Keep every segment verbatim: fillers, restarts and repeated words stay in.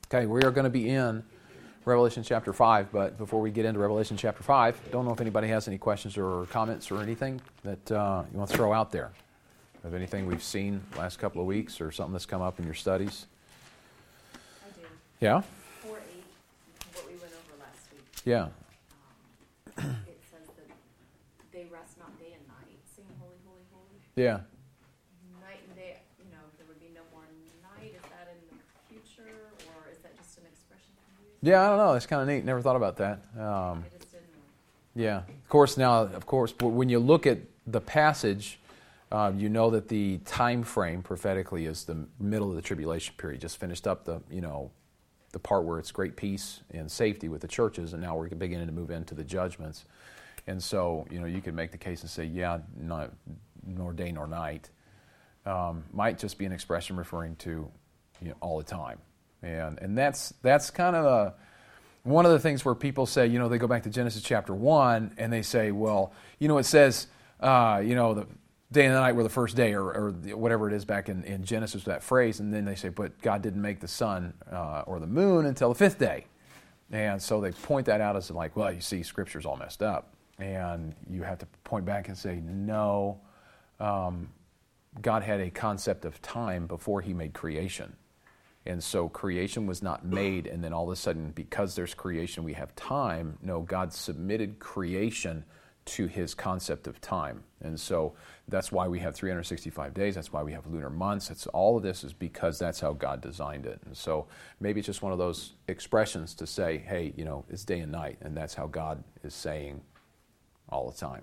Okay, we are going to be in Revelation chapter five, but before we get into Revelation chapter five, don't know if anybody has any questions or comments or anything that uh, you want to throw out there. Of anything we've seen the last couple of weeks or something that's come up in your studies? I do. Yeah? four eight, what we went over last week. Yeah. Um, it says that they rest not day and night, sing holy, holy, holy. Yeah. Night and day, you know, there would be no more night. Is that in the future, or is that just an expression from you? Yeah, I don't know. It's kind of neat. Never thought about that. Um, I just didn't know. yeah. Of course, now, of course, when you look at the passage, Uh, you know that the time frame prophetically is the middle of the tribulation period. Just finished up the, you know, the part where it's great peace and safety with the churches, and now we're beginning to move into the judgments. And so, you know, you could make the case and say, yeah, not, nor day nor night. Um, might just be an expression referring to, you know, all the time. And and that's that's kind of a, one of the things where people say, you know, they go back to Genesis chapter one, and they say, well, you know, it says, uh, you know, the day and the night were the first day, or, or whatever it is back in, in Genesis, that phrase, and then they say, but God didn't make the sun uh, or the moon until the fifth day. And so they point that out as like, well, you see, Scripture's all messed up. And you have to point back and say, no, um, God had a concept of time before He made creation. And so creation was not made, and then all of a sudden, because there's creation, we have time. No, God submitted creation to His concept of time. And so that's why we have three hundred sixty-five days. That's why we have lunar months. It's all of this is because that's how God designed it. And so maybe it's just one of those expressions to say, hey, you know, it's day and night, and that's how God is saying all the time.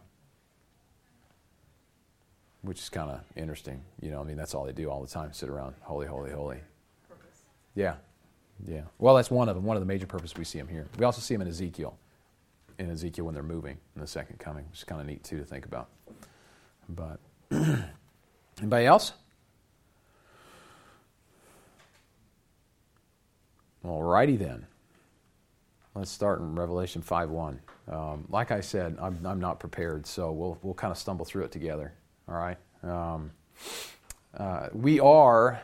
Which is kind of interesting. You know, I mean, that's all they do all the time, sit around, holy, holy, holy. Purpose. Yeah, yeah. Well, that's one of them. One of the major purposes we see Him here. We also see Him in Ezekiel. In Ezekiel when they're moving in the second coming, which is kind of neat too to think about. But anybody else? All righty then. Let's start in Revelation five one. Um, like I said, I'm, I'm not prepared, so we'll we'll kind of stumble through it together. All right. Um, uh, we are.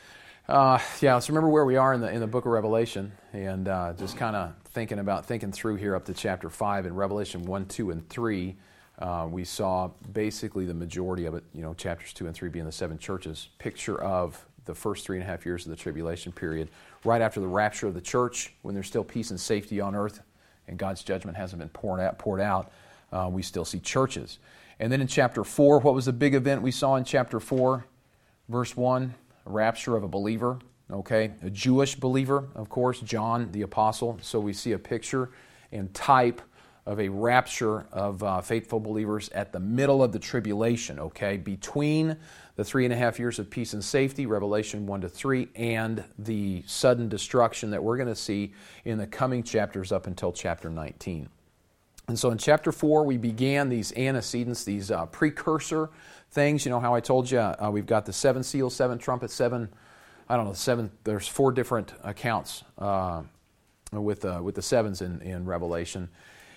Uh, yeah, let's remember where we are in the in the book of Revelation, and uh, just kind of thinking about thinking through here up to chapter five. In Revelation one, two, and three, uh, we saw basically the majority of it. You know, chapters two and three being the seven churches, picture of the first three and a half years of the tribulation period, right after the rapture of the church, when there's still peace and safety on earth, and God's judgment hasn't been poured out. Poured out, uh, we still see churches. And then in chapter four, what was the big event we saw in chapter four, verse one? A rapture of a believer, okay? A Jewish believer, of course, John the Apostle. So we see a picture and type of a rapture of uh, faithful believers at the middle of the tribulation, okay? Between the three and a half years of peace and safety, Revelation one to three, and the sudden destruction that we're going to see in the coming chapters up until chapter nineteen. And so in chapter four, we began these antecedents, these uh, precursor things. You know how I told you, uh, we've got the seven seals, seven trumpets, seven, I don't know, seven, there's four different accounts uh, with uh, with the sevens in, in Revelation.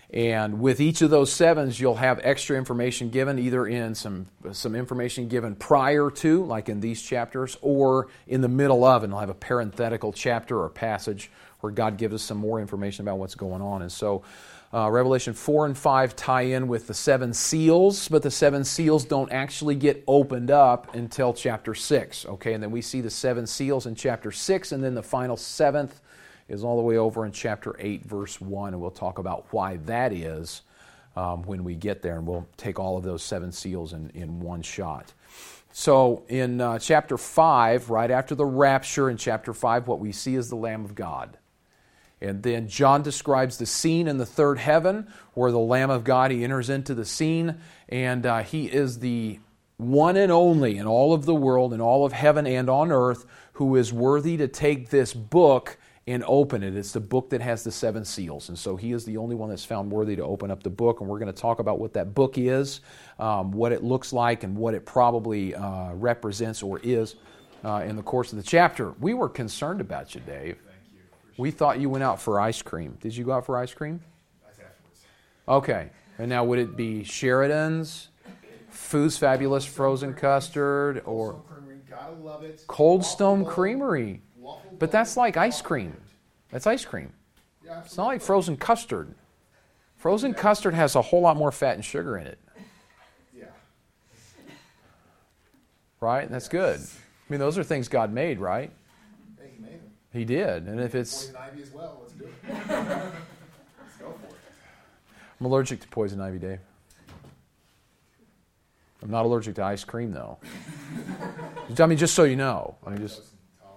And with each of those sevens, you'll have extra information given, either in some some information given prior to, like in these chapters, or in the middle of, and you'll have a parenthetical chapter or passage where God gives us some more information about what's going on. And so Uh, Revelation four and five tie in with the seven seals, but the seven seals don't actually get opened up until chapter six. Okay, and then we see the seven seals in chapter six, and then the final seventh is all the way over in chapter eight, verse one, and we'll talk about why that is um, when we get there, and we'll take all of those seven seals in, in one shot. So in uh, chapter five, right after the rapture in chapter five, what we see is the Lamb of God. And then John describes the scene in the third heaven where the Lamb of God, He enters into the scene, and uh, He is the one and only in all of the world, in all of heaven and on earth, who is worthy to take this book and open it. It's the book that has the seven seals. And so He is the only one that's found worthy to open up the book, and we're going to talk about what that book is, um, what it looks like, and what it probably uh, represents or is uh, in the course of the chapter. We were concerned about you, Dave. We thought you went out for ice cream. Did you go out for ice cream? That's afterwards. Okay. And now would it be Sheridan's, Food's Fabulous Frozen Custard, or Cold Stone Creamery, gotta love it. Cold Stone Waffle Creamery? Waffle But that's like ice cream. That's ice cream. Yeah, It's not like frozen custard. Frozen custard has a whole lot more fat and sugar in it. Yeah. Right? That's good. I mean, those are things God made, right? Hey, he made them. He did. And if it's... Poison ivy as well. Let's do it. Let's go for it. I'm allergic to poison ivy, Dave. I'm not allergic to ice cream, though. I mean, just so you know. I mean, just...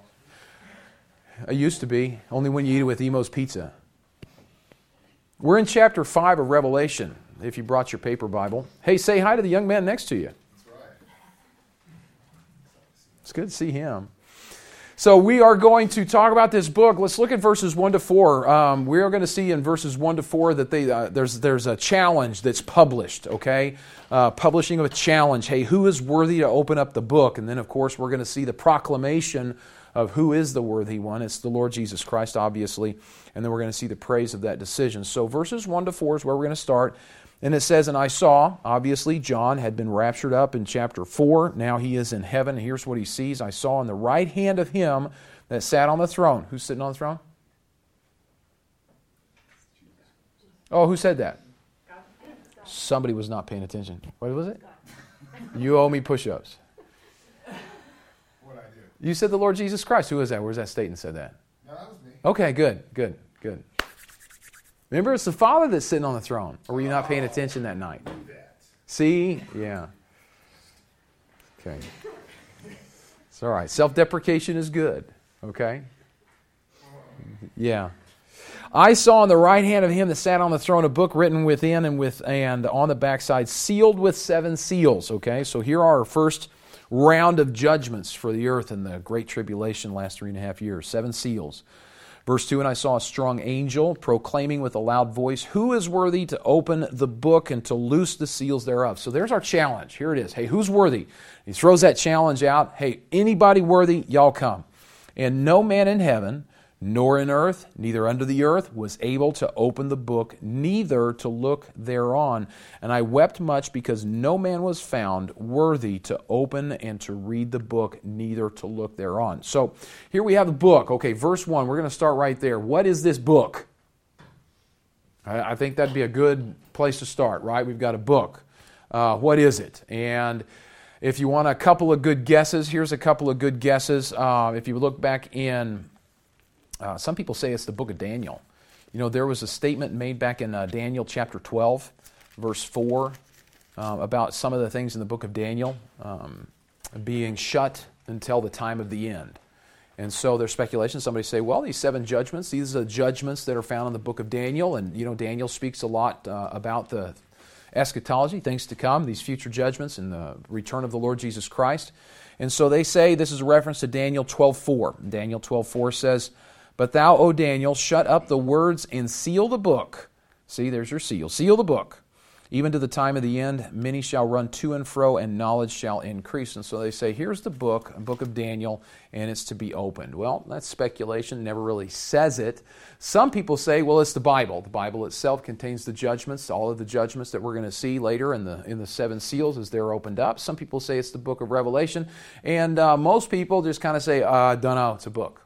I used to be. Only when you eat it with Emo's Pizza. We're in chapter five of Revelation, if you brought your paper Bible. Hey, say hi to the young man next to you. That's right. It's good to see him. So we are going to talk about this book. Let's look at verses one to four. Um, we are going to see in verses one to four that they, uh, there's, there's a challenge that's published, okay? Uh, publishing of a challenge. Hey, who is worthy to open up the book? And then, of course, we're going to see the proclamation of who is the worthy one. It's the Lord Jesus Christ, obviously. And then we're going to see the praise of that decision. So verses one to four is where we're going to start. And it says, and I saw, obviously, John had been raptured up in chapter four. Now he is in heaven. Here's what he sees. I saw on the right hand of him that sat on the throne. Who's sitting on the throne? Oh, who said that? Somebody was not paying attention. What was it? You owe me push-ups. What I do? You said the Lord Jesus Christ. Who was that? Where's that statement said that? No, that was me. Okay, good, good, good. Remember, it's the Father that's sitting on the throne. Or were you not paying attention that night? Do that. See? Yeah. Okay. It's all right. Self-deprecation is good. Okay? Yeah. I saw on the right hand of him that sat on the throne a book written within and with and on the backside, sealed with seven seals. Okay? So here are our first round of judgments for the earth in the Great Tribulation last three and a half years. Seven seals. Verse two, and I saw a strong angel proclaiming with a loud voice, who is worthy to open the book and to loose the seals thereof? So there's our challenge. Here it is. Hey, who's worthy? He throws that challenge out. Hey, anybody worthy, y'all come. And no man in heaven, nor in earth, neither under the earth, was able to open the book, neither to look thereon. And I wept much because no man was found worthy to open and to read the book, neither to look thereon. So here we have the book. Okay, verse one, we're going to start right there. What is this book? I think that'd be a good place to start, right? We've got a book. Uh, what is it? And if you want a couple of good guesses, here's a couple of good guesses. Uh, if you look back in Uh, some people say it's the book of Daniel. You know, there was a statement made back in uh, Daniel chapter twelve, verse four, uh, about some of the things in the book of Daniel um, being shut until the time of the end. And so there's speculation. Somebody say, well, these seven judgments, these are the judgments that are found in the book of Daniel. And, you know, Daniel speaks a lot uh, about the eschatology, things to come, these future judgments and the return of the Lord Jesus Christ. And so they say this is a reference to Daniel twelve four. Daniel twelve four says, but thou, O Daniel, shut up the words and seal the book. See, there's your seal. Seal the book. Even to the time of the end, many shall run to and fro, and knowledge shall increase. And so they say, here's the book, a book of Daniel, and it's to be opened. Well, that's speculation, never really says it. Some people say, well, it's the Bible. The Bible itself contains the judgments, all of the judgments that we're going to see later in the in the seven seals as they're opened up. Some people say it's the book of Revelation. And uh, most people just kind of say, I uh, don't know, it's a book.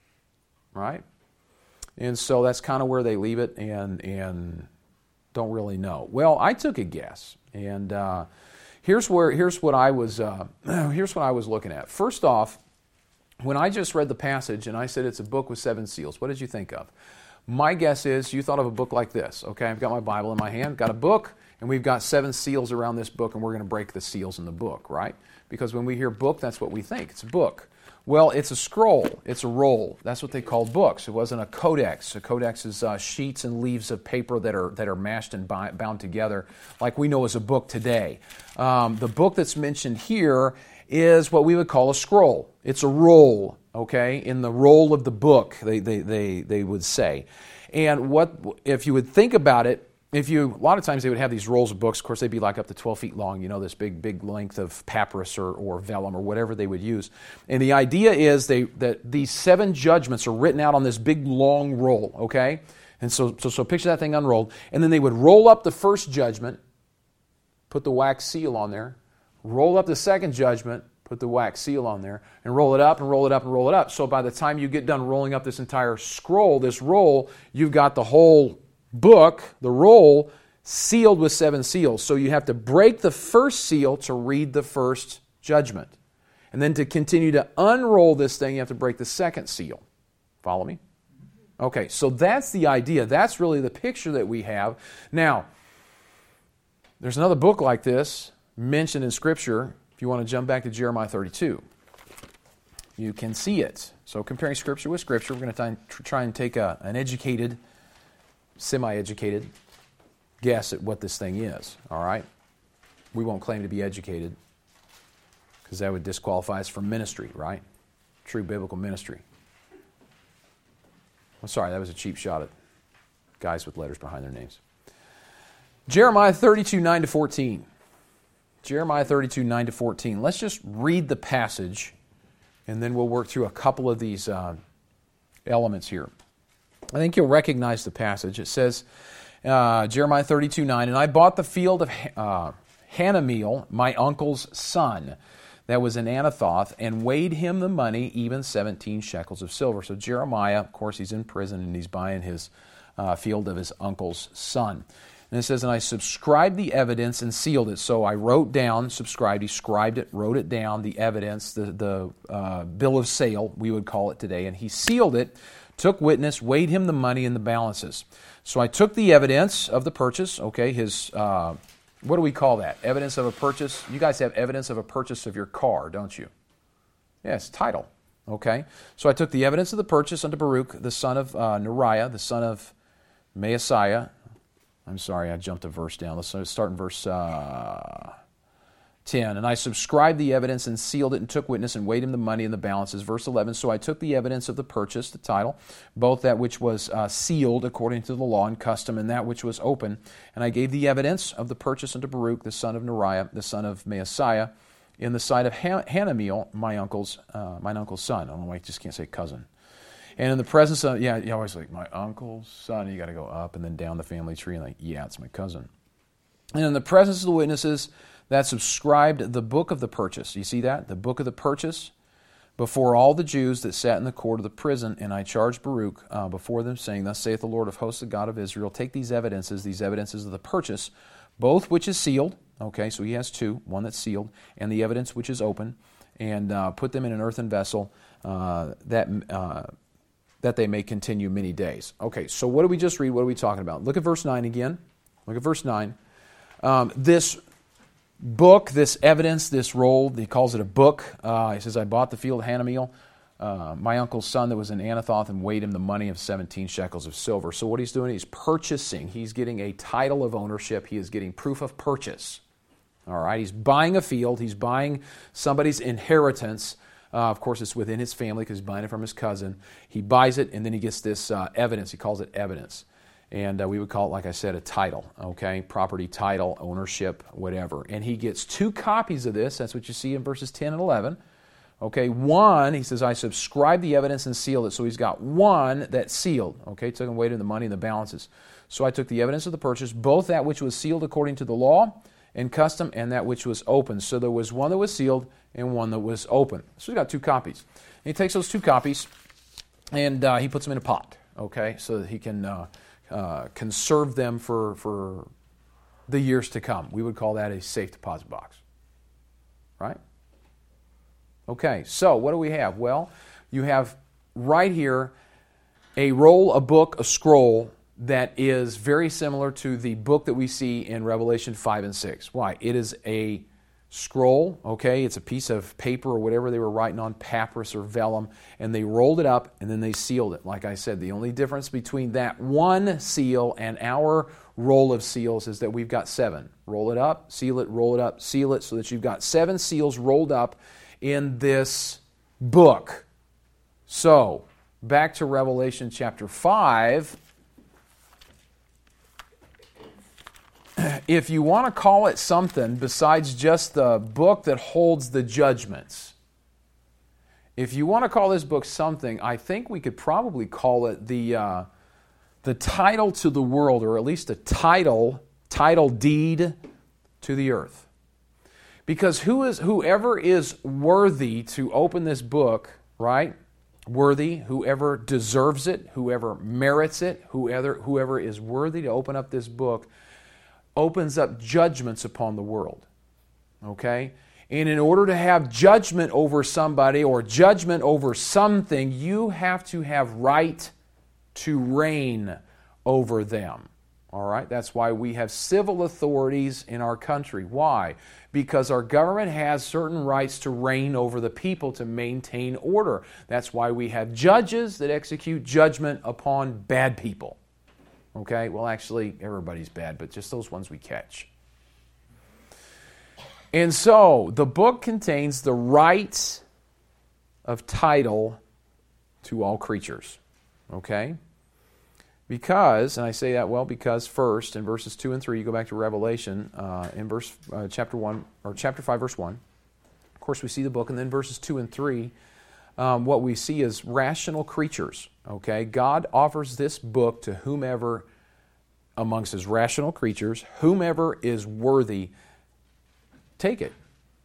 Right? And so that's kind of where they leave it and and don't really know. Well, I took a guess, and uh, here's where here's what I was uh, here's what I was looking at. First off, when I just read the passage and I said it's a book with seven seals, what did you think of? My guess is you thought of a book like this. Okay, I've got my Bible in my hand, got a book, and we've got seven seals around this book, and we're going to break the seals in the book, right? Because when we hear book, that's what we think. It's a book. Well, it's a scroll. It's a roll. That's what they called books. It wasn't a codex. A codex is uh, sheets and leaves of paper that are that are mashed and bi- bound together, like we know as a book today. Um, the book that's mentioned here is what we would call a scroll. It's a roll, okay? In the roll of the book, they they they they would say. And what if you would think about it? If you, a lot of times they would have these rolls of books. Of course, they'd be like up to twelve feet long, you know, this big, big length of papyrus or, or vellum or whatever they would use. And the idea is they that these seven judgments are written out on this big, long roll, okay? And so, so, so picture that thing unrolled. And then they would roll up the first judgment, put the wax seal on there, roll up the second judgment, Put the wax seal on there and roll it up and roll it up and roll it up. So by the time you get done rolling up this entire scroll, this roll, you've got the whole book, the roll, sealed with seven seals. So you have to break the first seal to read the first judgment. And then to continue to unroll this thing, you have to break the second seal. Follow me? Okay, so that's the idea. That's really the picture that we have. Now, there's another book like this mentioned in Scripture. If you want to jump back to Jeremiah thirty-two, you can see it. So comparing Scripture with Scripture, we're going to try and, try and take a, an educated, semi-educated guess at what this thing is. All right? We won't claim to be educated because that would disqualify us from ministry, right? True biblical ministry. I'm sorry, that was a cheap shot at guys with letters behind their names. Jeremiah thirty-two, nine to fourteen. Jeremiah thirty-two, nine to fourteen. Let's just read the passage, and then we'll work through a couple of these uh, elements here. I think you'll recognize the passage. It says, uh, Jeremiah thirty-two, nine, and I bought the field of uh, Hanameel, my uncle's son, that was in Anathoth, and weighed him the money, even seventeen shekels of silver. So Jeremiah, of course, he's in prison, and he's buying his uh, field of his uncle's son. And it says, and I subscribed the evidence and sealed it. So I wrote down, subscribed, he scribed it, wrote it down, the evidence, the, the uh, bill of sale, we would call it today. And he sealed it, took witness, weighed him the money and the balances. So I took the evidence of the purchase, okay, his, uh, what do we call that? Evidence of a purchase. You guys have evidence of a purchase of your car, don't you? Yes, title, okay. So I took the evidence of the purchase unto Baruch, the son of uh, Neriah, the son of Maaseiah. I'm sorry, I jumped a verse down. Let's start in verse uh, ten. And I subscribed the evidence and sealed it and took witness and weighed him the money and the balances. Verse eleven, so I took the evidence of the purchase, the title, both that which was uh, sealed according to the law and custom and that which was open. And I gave the evidence of the purchase unto Baruch, the son of Neriah, the son of Maaseiah, in the sight of Han- Hanameel, my uncle's, uh, my uncle's son. I don't know why I just can't say cousin. And in the presence of, yeah, you always like, my uncle's son, you got to go up and then down the family tree and like, yeah, it's my cousin. And in the presence of the witnesses that subscribed the book of the purchase, you see that? The book of the purchase, before all the Jews that sat in the court of the prison, and I charged Baruch uh, before them, saying, thus saith the Lord of hosts, the God of Israel, take these evidences, these evidences of the purchase, both which is sealed, okay, so he has two, one that's sealed, and the evidence which is open, and uh, put them in an earthen vessel, uh, that... Uh, that they may continue many days. Okay, so what do we just read? What are we talking about? Look at verse nine again. Look at verse nine. Um, this book, this evidence, this roll, he calls it a book. Uh, he says, I bought the field of Hanameel, uh, my uncle's son that was in Anathoth, and weighed him the money of seventeen shekels of silver. So what he's doing, he's purchasing. He's getting a title of ownership. He is getting proof of purchase. All right, he's buying a field. He's buying somebody's inheritance. Uh, of course, it's within his family because he's buying it from his cousin. He buys it, and then he gets this uh, evidence. He calls it evidence. And uh, we would call it, like I said, a title, okay? Property, title, ownership, whatever. And he gets two copies of this. That's what you see in verses ten and eleven. Okay, one, he says, I subscribe the evidence and sealed it. So he's got one that's sealed, okay? Took and weighed in the money and the balances. So I took the evidence of the purchase, both that which was sealed according to the law and custom, and that which was open. So there was one that was sealed and one that was open. So we got two copies. And he takes those two copies and uh, he puts them in a pot, okay, so that he can uh, uh, conserve them for, for the years to come. We would call that a safe deposit box, right? Okay, so what do we have? Well, you have right here a roll, a book, a scroll that is very similar to the book that we see in Revelation five and six. Why? It is a scroll, okay? It's a piece of paper or whatever they were writing on, papyrus or vellum, and they rolled it up and then they sealed it. Like I said, the only difference between that one seal and our roll of seals is that we've got seven. Roll it up, seal it, roll it up, seal it, so that you've got seven seals rolled up in this book. So, back to Revelation chapter five. If you want to call it something besides just the book that holds the judgments, if you want to call this book something, I think we could probably call it the uh, the title to the world, or at least a title, title deed to the earth. Because who is whoever is worthy to open this book, right? Worthy, whoever deserves it, whoever merits it, whoever, whoever is worthy to open up this book, opens up judgments upon the world. Okay? And in order to have judgment over somebody or judgment over something, you have to have right to reign over them. All right? That's why we have civil authorities in our country. Why? Because our government has certain rights to reign over the people to maintain order. That's why we have judges that execute judgment upon bad people. Okay? Well, actually, everybody's bad, but just those ones we catch. And so, the book contains the right of title to all creatures. Okay? Because, and I say that well because first in verses two and three, you go back to Revelation uh, in verse uh, chapter one or chapter five, verse one. Of course, we see the book, and then verses two and three, um, what we see is rational creatures. Okay, God offers this book to whomever amongst His rational creatures, whomever is worthy, take it.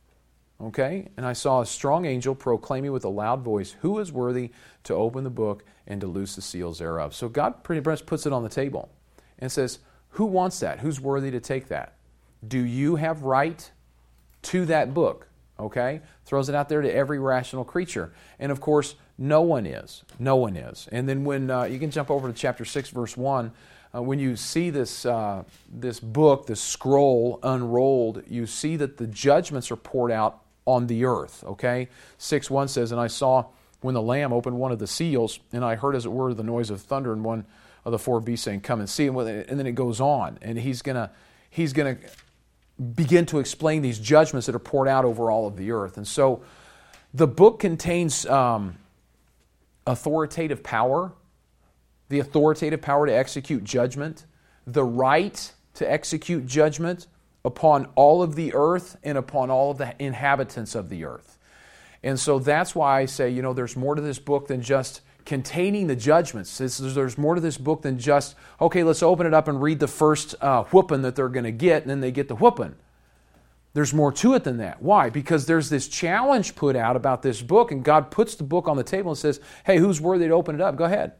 Okay, and I saw a strong angel proclaiming with a loud voice, "Who is worthy to open the book and to loose the seals thereof?" So God pretty much puts it on the table and says, who wants that? Who's worthy to take that? Do you have right to that book? Okay, throws it out there to every rational creature. And of course, no one is. No one is. And then when uh, you can jump over to chapter six, verse one, uh, when you see this uh, this book, this scroll unrolled, you see that the judgments are poured out on the earth, okay? six one says, "And I saw when the Lamb opened one of the seals, and I heard as it were the noise of thunder, and one of the four beasts saying, 'Come and see.'" And then it goes on, and he's gonna he's gonna begin to explain these judgments that are poured out over all of the earth. And so, the book contains um, authoritative power, the authoritative power to execute judgment, the right to execute judgment upon all of the earth and upon all of the inhabitants of the earth. And so that's why I say, you know, there's more to this book than just containing the judgments. It's, there's more to this book than just, okay, let's open it up and read the first uh, whooping that they're going to get, and then they get the whooping. There's more to it than that. Why? Because there's this challenge put out about this book, and God puts the book on the table and says, hey, who's worthy to open it up? Go ahead.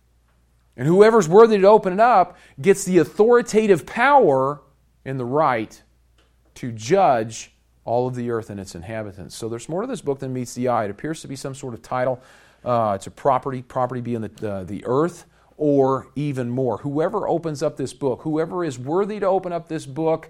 And whoever's worthy to open it up gets the authoritative power and the right to judge all of the earth and its inhabitants. So there's more to this book than meets the eye. It appears to be some sort of title. Uh, it's a property, property being the, uh, the earth, or even more. Whoever opens up this book, whoever is worthy to open up this book,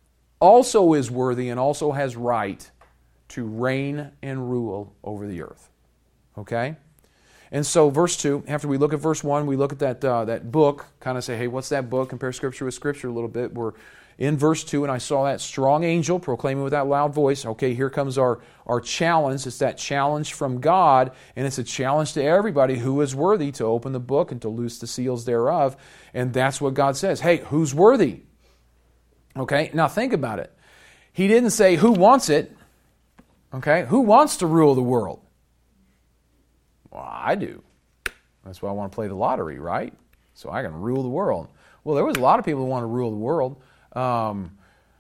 also is worthy and also has right to reign and rule over the earth. Okay? And so verse two, after we look at verse one, we look at that, uh, that book, kind of say, hey, what's that book? Compare Scripture with Scripture a little bit. We're in verse two, and I saw that strong angel proclaiming with that loud voice. Okay, here comes our, our challenge. It's that challenge from God, and it's a challenge to everybody who is worthy to open the book and to loose the seals thereof. And that's what God says. Hey, who's worthy? Okay, now think about it. He didn't say who wants it. Okay, who wants to rule the world? Well, I do. That's why I want to play the lottery, right? So I can rule the world. Well, there was a lot of people who want to rule the world. Um,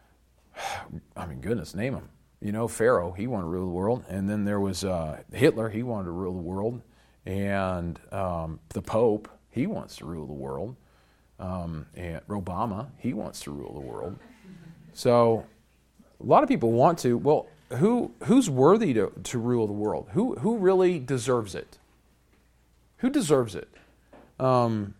I mean, goodness, name them. You know, Pharaoh, he wanted to rule the world. And then there was uh, Hitler, he wanted to rule the world. And um, the Pope, he wants to rule the world. Um, and Obama, he wants to rule the world. So a lot of people want to. Well, who who's worthy to, to rule the world? Who who really deserves it? Who deserves it? Um,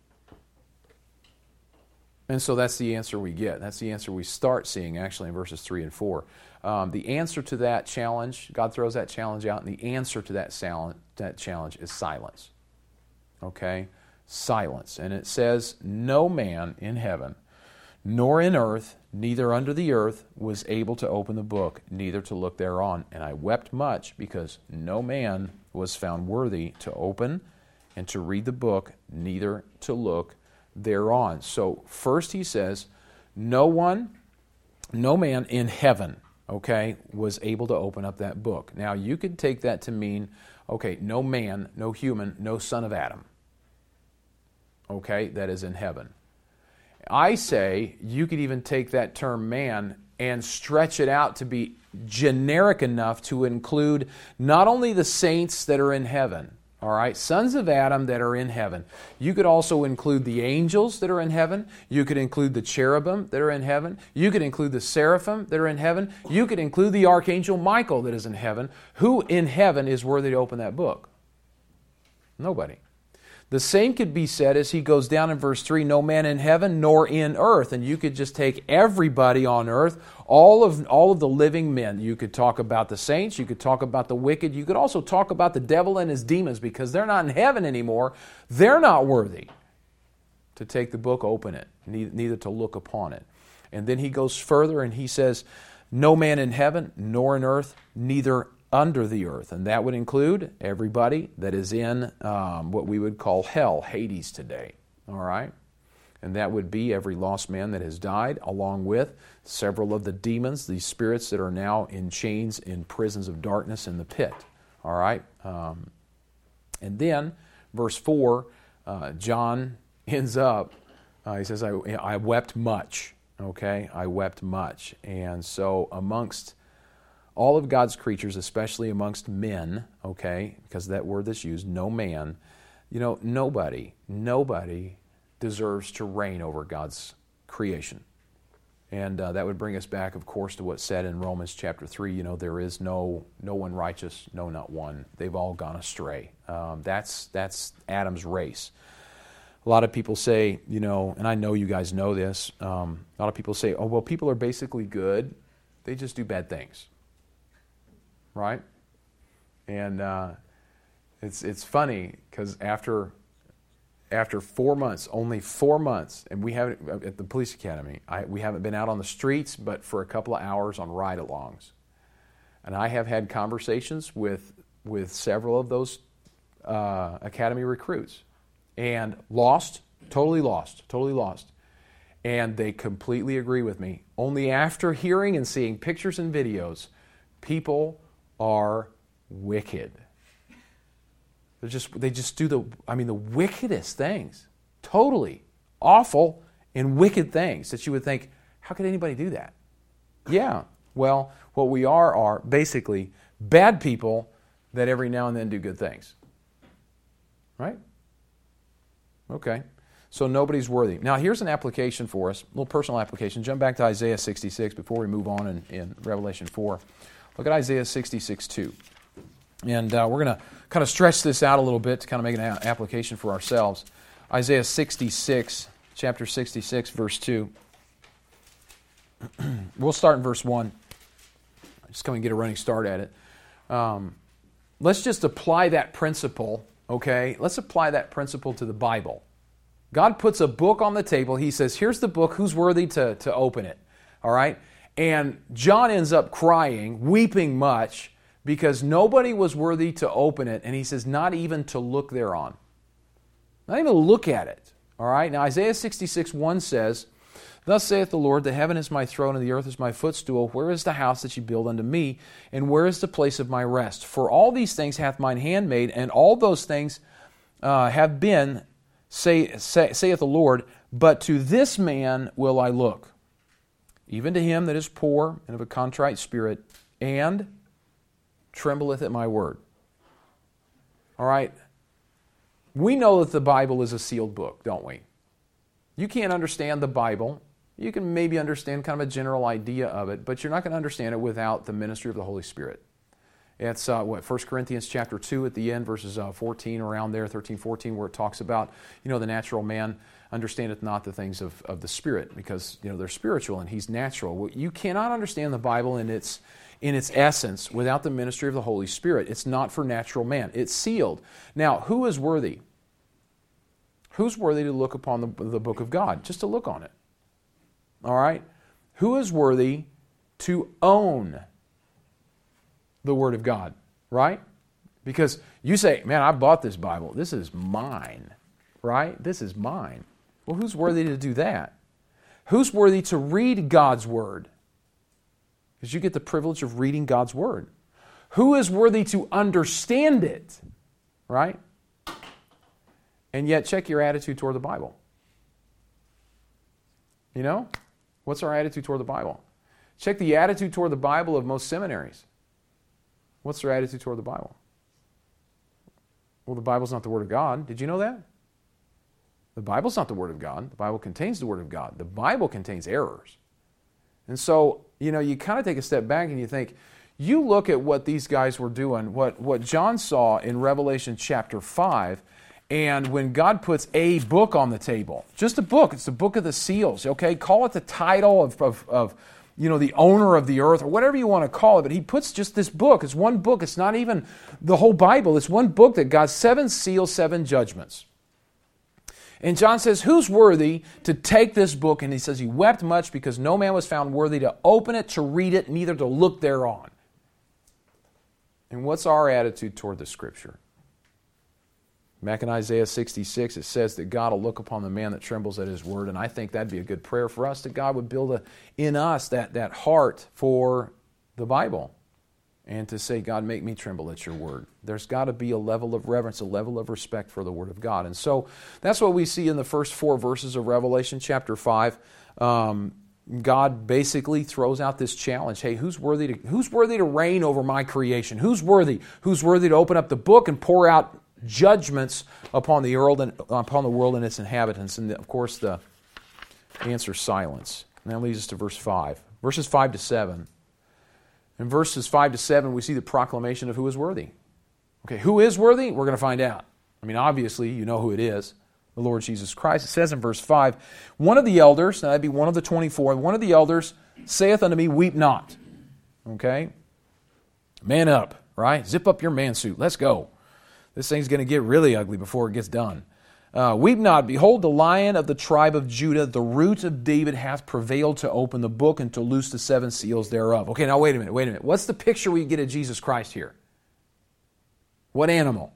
and so that's the answer we get. That's the answer we start seeing actually in verses three and four. Um, the answer to that challenge, God throws that challenge out, and the answer to that, sal- that challenge is silence. Okay? Silence. And it says, no man in heaven, nor in earth, neither under the earth, was able to open the book, neither to look thereon. And I wept much, because no man was found worthy to open and to read the book, neither to look thereon. So first he says, no one, no man in heaven, okay, was able to open up that book. Now you could take that to mean, okay, no man, no human, no son of Adam. Okay, that is in heaven. I say you could even take that term man and stretch it out to be generic enough to include not only the saints that are in heaven, all right, sons of Adam that are in heaven. You could also include the angels that are in heaven. You could include the cherubim that are in heaven. You could include the seraphim that are in heaven. You could include the archangel Michael that is in heaven. Who in heaven is worthy to open that book? Nobody. The same could be said as he goes down in verse three, no man in heaven nor in earth. And you could just take everybody on earth, all of all of the living men. You could talk about the saints, you could talk about the wicked, you could also talk about the devil and his demons because they're not in heaven anymore. They're not worthy to take the book, open it, neither to look upon it. And then he goes further and he says, no man in heaven nor in earth, neither under the earth. And that would include everybody that is in um, what we would call hell, Hades today. All right? And that would be every lost man that has died, along with several of the demons, these spirits that are now in chains in prisons of darkness in the pit. All right? Um, and then, verse four, uh, John ends up, uh, he says, I, I wept much. Okay? I wept much. And so amongst all of God's creatures, especially amongst men, okay, because that word that's used, no man, you know, nobody, nobody deserves to reign over God's creation. And uh, that would bring us back, of course, to what's said in Romans chapter three, you know, there is no no one righteous, no, not one. They've all gone astray. Um, that's that's Adam's race. A lot of people say, you know, and I know you guys know this, um, a lot of people say, oh, well, people are basically good. They just do bad things. Right? And uh, it's it's funny because after after four months, only four months, and we haven't at the police academy, I, we haven't been out on the streets, but for a couple of hours on ride-alongs. And I have had conversations with with several of those uh, academy recruits, and lost, totally lost, totally lost. And they completely agree with me. Only after hearing and seeing pictures and videos, people are wicked. They just they just do the I mean the wickedest things, totally awful and wicked things that you would think, how could anybody do that? Yeah, well, what we are are basically bad people that every now and then do good things, right? Okay, so nobody's worthy. Now here's an application for us, a little personal application. Jump back to Isaiah sixty-six before we move on in, in Revelation four. Look at Isaiah sixty-six two. And uh, we're going to kind of stretch this out a little bit to kind of make an a- application for ourselves. Isaiah sixty-six, chapter sixty-six, verse two. We'll start in verse one. Just come and get a running start at it. Um, let's just apply that principle, okay? Let's apply that principle to the Bible. God puts a book on the table. He says, here's the book. Who's worthy to, to open it? All right? And John ends up crying, weeping much, because nobody was worthy to open it. And he says, not even to look thereon. Not even to look at it. All right? Now, Isaiah sixty-six one says, thus saith the Lord, the heaven is my throne, and the earth is my footstool. Where is the house that ye build unto me? And where is the place of my rest? For all these things hath mine hand made, and all those things uh, have been, say, say, saith the Lord, but to this man will I look. Even to him that is poor and of a contrite spirit, and trembleth at my word. All right? We know that the Bible is a sealed book, don't we? You can't understand the Bible. You can maybe understand kind of a general idea of it, but you're not going to understand it without the ministry of the Holy Spirit. It's uh, what First Corinthians chapter two at the end, verses uh, fourteen, around there, thirteen, fourteen, where it talks about, you know, the natural man understandeth not the things of, of the Spirit, because, you know, they're spiritual and he's natural. Well, you cannot understand the Bible in its in its essence without the ministry of the Holy Spirit. It's not for natural man. It's sealed. Now, who is worthy? Who's worthy to look upon the, the book of God? Just to look on it. All right? Who is worthy to own the Word of God? Right? Because you say, man, I bought this Bible. This is mine. Right? This is mine. Well, who's worthy to do that? Who's worthy to read God's Word? Because you get the privilege of reading God's Word. Who is worthy to understand it? Right? And yet, check your attitude toward the Bible. You know? What's our attitude toward the Bible? Check the attitude toward the Bible of most seminaries. What's their attitude toward the Bible? Well, the Bible's not the Word of God. Did you know that? The Bible's not the Word of God. The Bible contains the Word of God. The Bible contains errors. And so, you know, you kind of take a step back and you think, you look at what these guys were doing, what, what John saw in Revelation chapter five, and when God puts a book on the table, just a book, it's the book of the seals, okay? Call it the title of, of, of you know, the owner of the earth, or whatever you want to call it, but he puts just this book. It's one book. It's not even the whole Bible. It's one book that got seven seals, seven judgments. And John says, who's worthy to take this book? And he says, he wept much because no man was found worthy to open it, to read it, neither to look thereon. And what's our attitude toward the Scripture? Back in Isaiah sixty-six, it says that God will look upon the man that trembles at His word, and I think that'd be a good prayer for us, that God would build a, in us that, that heart for the Bible, and to say, God, make me tremble at your word. There's got to be a level of reverence, a level of respect for the word of God. And so that's what we see in the first four verses of Revelation chapter five. Um, God basically throws out this challenge. Hey, who's worthy to who's worthy to reign over my creation? Who's worthy? Who's worthy to open up the book and pour out judgments upon the world and upon the world and its inhabitants? And of course, the answer is silence. And that leads us to verse five, verses five to seven. In verses five to seven, we see the proclamation of who is worthy. Okay, who is worthy? We're going to find out. I mean, obviously, you know who it is. The Lord Jesus Christ. It says in verse five, one of the elders, now that'd be one of the twenty-four, one of the elders saith unto me, weep not. Okay? Man up, right? Zip up your man suit. Let's go. This thing's going to get really ugly before it gets done. Uh, weep not. Behold, the Lion of the tribe of Judah, the root of David, hath prevailed to open the book and to loose the seven seals thereof. Okay, now wait a minute, wait a minute. What's the picture we get of Jesus Christ here? What animal?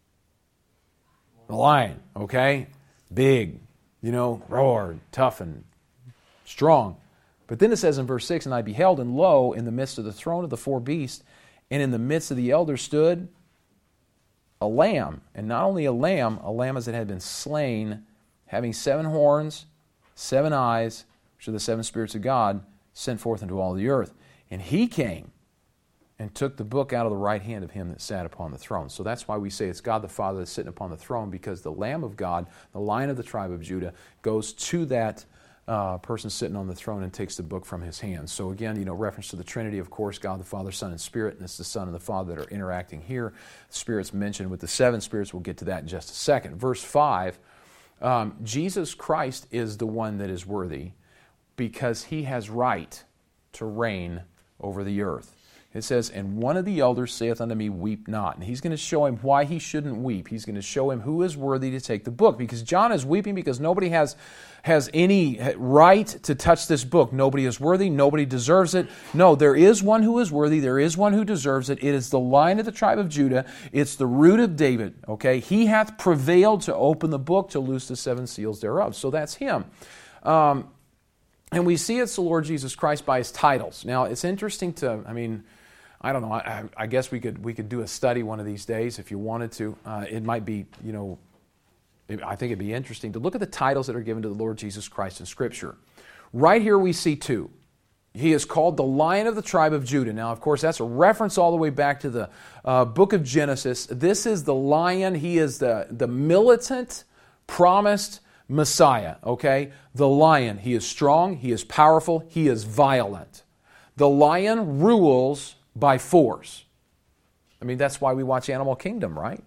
The lion, okay? Big, you know, roared, tough and strong. But then it says in verse six, and I beheld, and lo, in the midst of the throne of the four beasts, and in the midst of the elders stood a lamb. And not only a lamb, a lamb as it had been slain, having seven horns, seven eyes, which are the seven spirits of God, sent forth into all the earth. And he came and took the book out of the right hand of him that sat upon the throne. So that's why we say it's God the Father that's sitting upon the throne, because the Lamb of God, the Lion of the tribe of Judah, goes to that uh, person sitting on the throne and takes the book from his hands. So again, you know, reference to the Trinity, of course, God the Father, Son, and Spirit, and it's the Son and the Father that are interacting here. Spirits mentioned with the seven spirits. We'll get to that in just a second. Verse five, um, Jesus Christ is the one that is worthy because he has right to reign over the earth. It says, and one of the elders saith unto me, weep not. And he's going to show him why he shouldn't weep. He's going to show him who is worthy to take the book. Because John is weeping because nobody has, has any right to touch this book. Nobody is worthy. Nobody deserves it. No, there is one who is worthy. There is one who deserves it. It is the Lion of the tribe of Judah. It's the root of David. Okay, he hath prevailed to open the book, to loose the seven seals thereof. So that's him. Um, and we see it's the Lord Jesus Christ by his titles. Now, it's interesting to, I mean, I don't know. I, I guess we could we could do a study one of these days if you wanted to. Uh, it might be, you know, it, I think it'd be interesting to look at the titles that are given to the Lord Jesus Christ in Scripture. Right here we see two. He is called the Lion of the tribe of Judah. Now, of course, that's a reference all the way back to the uh, book of Genesis. This is the Lion. He is the, the militant, promised Messiah, okay? The Lion. He is strong. He is powerful. He is violent. The Lion rules by force. I mean, that's why we watch Animal Kingdom, right?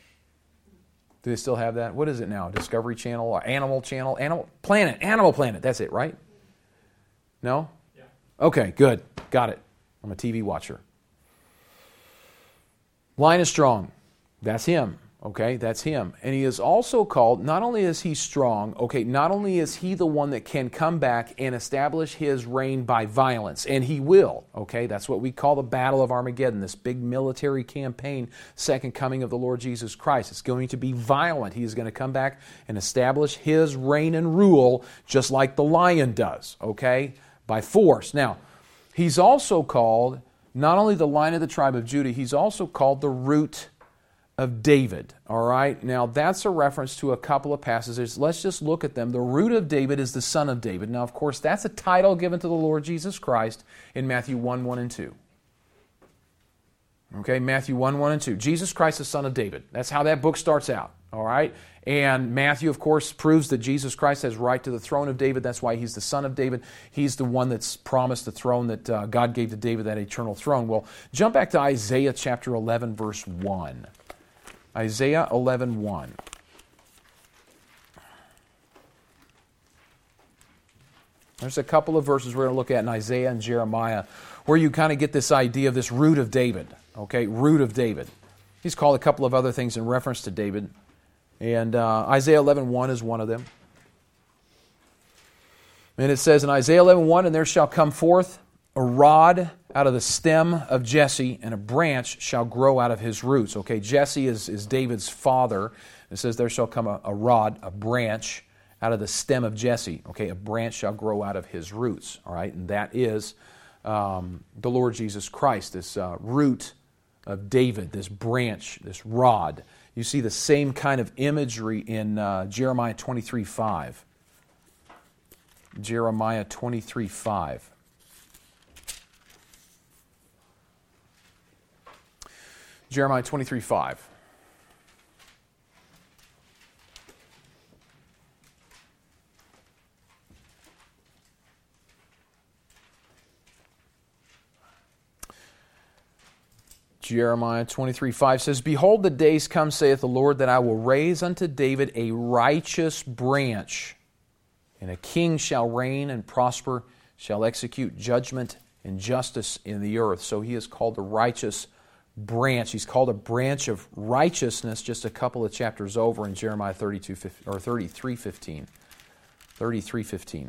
Do they still have that? What is it now? Discovery Channel or Animal Channel? Animal Planet. Animal Planet. That's it, right? No? Yeah. Okay, good. Got it. I'm a T V watcher. Lion is strong. That's him. Okay, that's him. And he is also called, not only is he strong, okay, not only is he the one that can come back and establish his reign by violence, and he will, okay, that's what we call the Battle of Armageddon, this big military campaign, second coming of the Lord Jesus Christ. It's going to be violent. He is going to come back and establish his reign and rule just like the lion does, okay, by force. Now, he's also called, not only the Lion of the tribe of Judah, he's also called the root of David. All right? Now, that's a reference to a couple of passages. Let's just look at them. The root of David is the son of David. Now, of course, that's a title given to the Lord Jesus Christ in Matthew one, one and two. Okay, Matthew one, one and two. Jesus Christ, the son of David. That's how that book starts out. All right? And Matthew, of course, proves that Jesus Christ has right to the throne of David. That's why he's the son of David. He's the one that's promised the throne that uh, God gave to David, that eternal throne. Well, jump back to Isaiah chapter eleven, verse one. Isaiah eleven, one. There's a couple of verses we're going to look at in Isaiah and Jeremiah where you kind of get this idea of this root of David. Okay, root of David. He's called a couple of other things in reference to David. And uh, Isaiah eleven, one is one of them. And it says in Isaiah eleven, one, "And there shall come forth a rod out of the stem of Jesse, and a branch shall grow out of his roots." Okay, Jesse is, is David's father. It says there shall come a, a rod, a branch, out of the stem of Jesse. Okay, a branch shall grow out of his roots. All right, and that is um, the Lord Jesus Christ, this uh, root of David, this branch, this rod. You see the same kind of imagery in uh, Jeremiah twenty-three, five. Jeremiah twenty-three, five. Jeremiah twenty-three, five. Jeremiah twenty-three, five says, "Behold, the days come, saith the Lord, that I will raise unto David a righteous branch, and a king shall reign and prosper, shall execute judgment and justice in the earth." So he is called the righteous branch. He's called a branch of righteousness just a couple of chapters over in Jeremiah thirty-two, or thirty-three, fifteen. thirty-three, fifteen.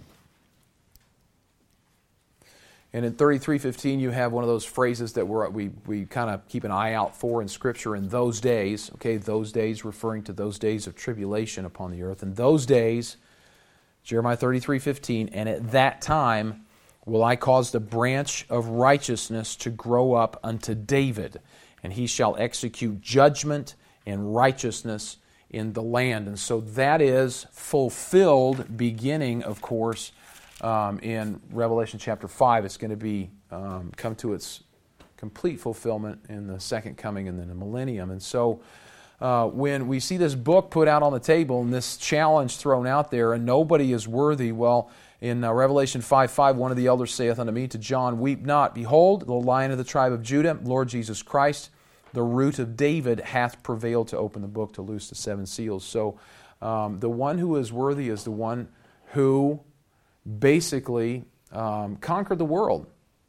And in thirty-three, fifteen, you have one of those phrases that we're, we we kind of keep an eye out for in Scripture. In those days, okay, those days referring to those days of tribulation upon the earth. In those days, Jeremiah thirty-three, fifteen, "And at that time will I cause the branch of righteousness to grow up unto David, and he shall execute judgment and righteousness in the land." And so that is fulfilled beginning, of course, Um, in Revelation chapter five. It's going to be um, come to its complete fulfillment in the second coming and then the millennium. And so uh, when we see this book put out on the table and this challenge thrown out there, and nobody is worthy, well, in uh, Revelation five, five, "One of the elders saith unto me, to John, Weep not. Behold, the Lion of the tribe of Judah, Lord Jesus Christ, the root of David, hath prevailed to open the book, to loose the seven seals." So um, the one who is worthy is the one who basically um, conquered the world.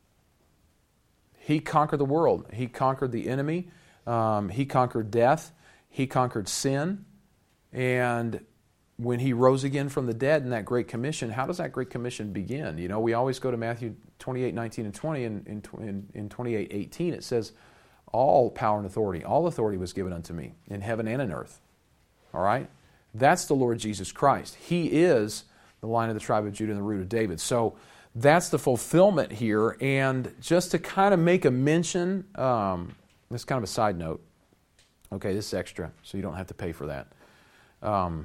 He conquered the world. He conquered the enemy. Um, he conquered death. He conquered sin. And when he rose again from the dead in that Great Commission, how does that Great Commission begin? You know, we always go to Matthew twenty-eight, nineteen, and twenty. And in, in, in twenty-eight, eighteen, it says, "All power and authority, all authority was given unto me in heaven and in earth." All right? That's the Lord Jesus Christ. He is the Lion of the tribe of Judah and the root of David. So that's the fulfillment here. And just to kind of make a mention, um, this is kind of a side note. Okay, this is extra, so you don't have to pay for that. Um,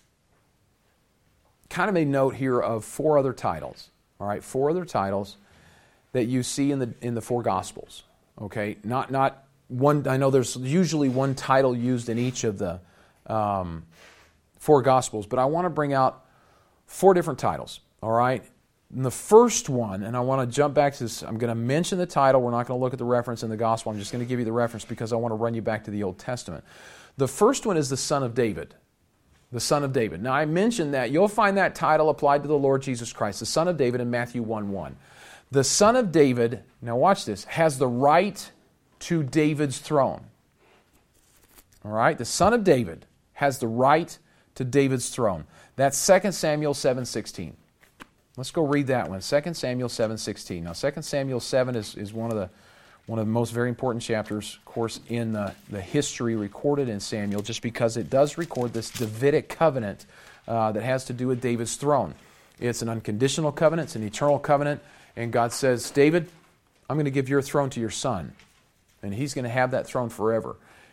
kind of a note here of four other titles. All right, four other titles that you see in the in the four Gospels. Okay, not not one. I know there's usually one title used in each of the um, four Gospels, but I want to bring out four different titles, all right? And the first one, and I want to jump back to this, I'm going to mention the title. We're not going to look at the reference in the Gospel. I'm just going to give you the reference because I want to run you back to the Old Testament. The first one is the Son of David. The Son of David. Now, I mentioned that. You'll find that title applied to the Lord Jesus Christ, the Son of David, in Matthew one, one. The Son of David, now watch this, has the right to David's throne. All right? The Son of David has the right to David's throne. That's Second Samuel seven, sixteen. Let's go read that one. Second Samuel seven, sixteen. Now, Second Samuel seven is, is one of the one of the most very important chapters, of course, in the, the history recorded in Samuel, just because it does record this Davidic covenant uh, that has to do with David's throne. It's an unconditional covenant. It's an eternal covenant. And God says, David, I'm going to give your throne to your son. And he's going to have that throne forever.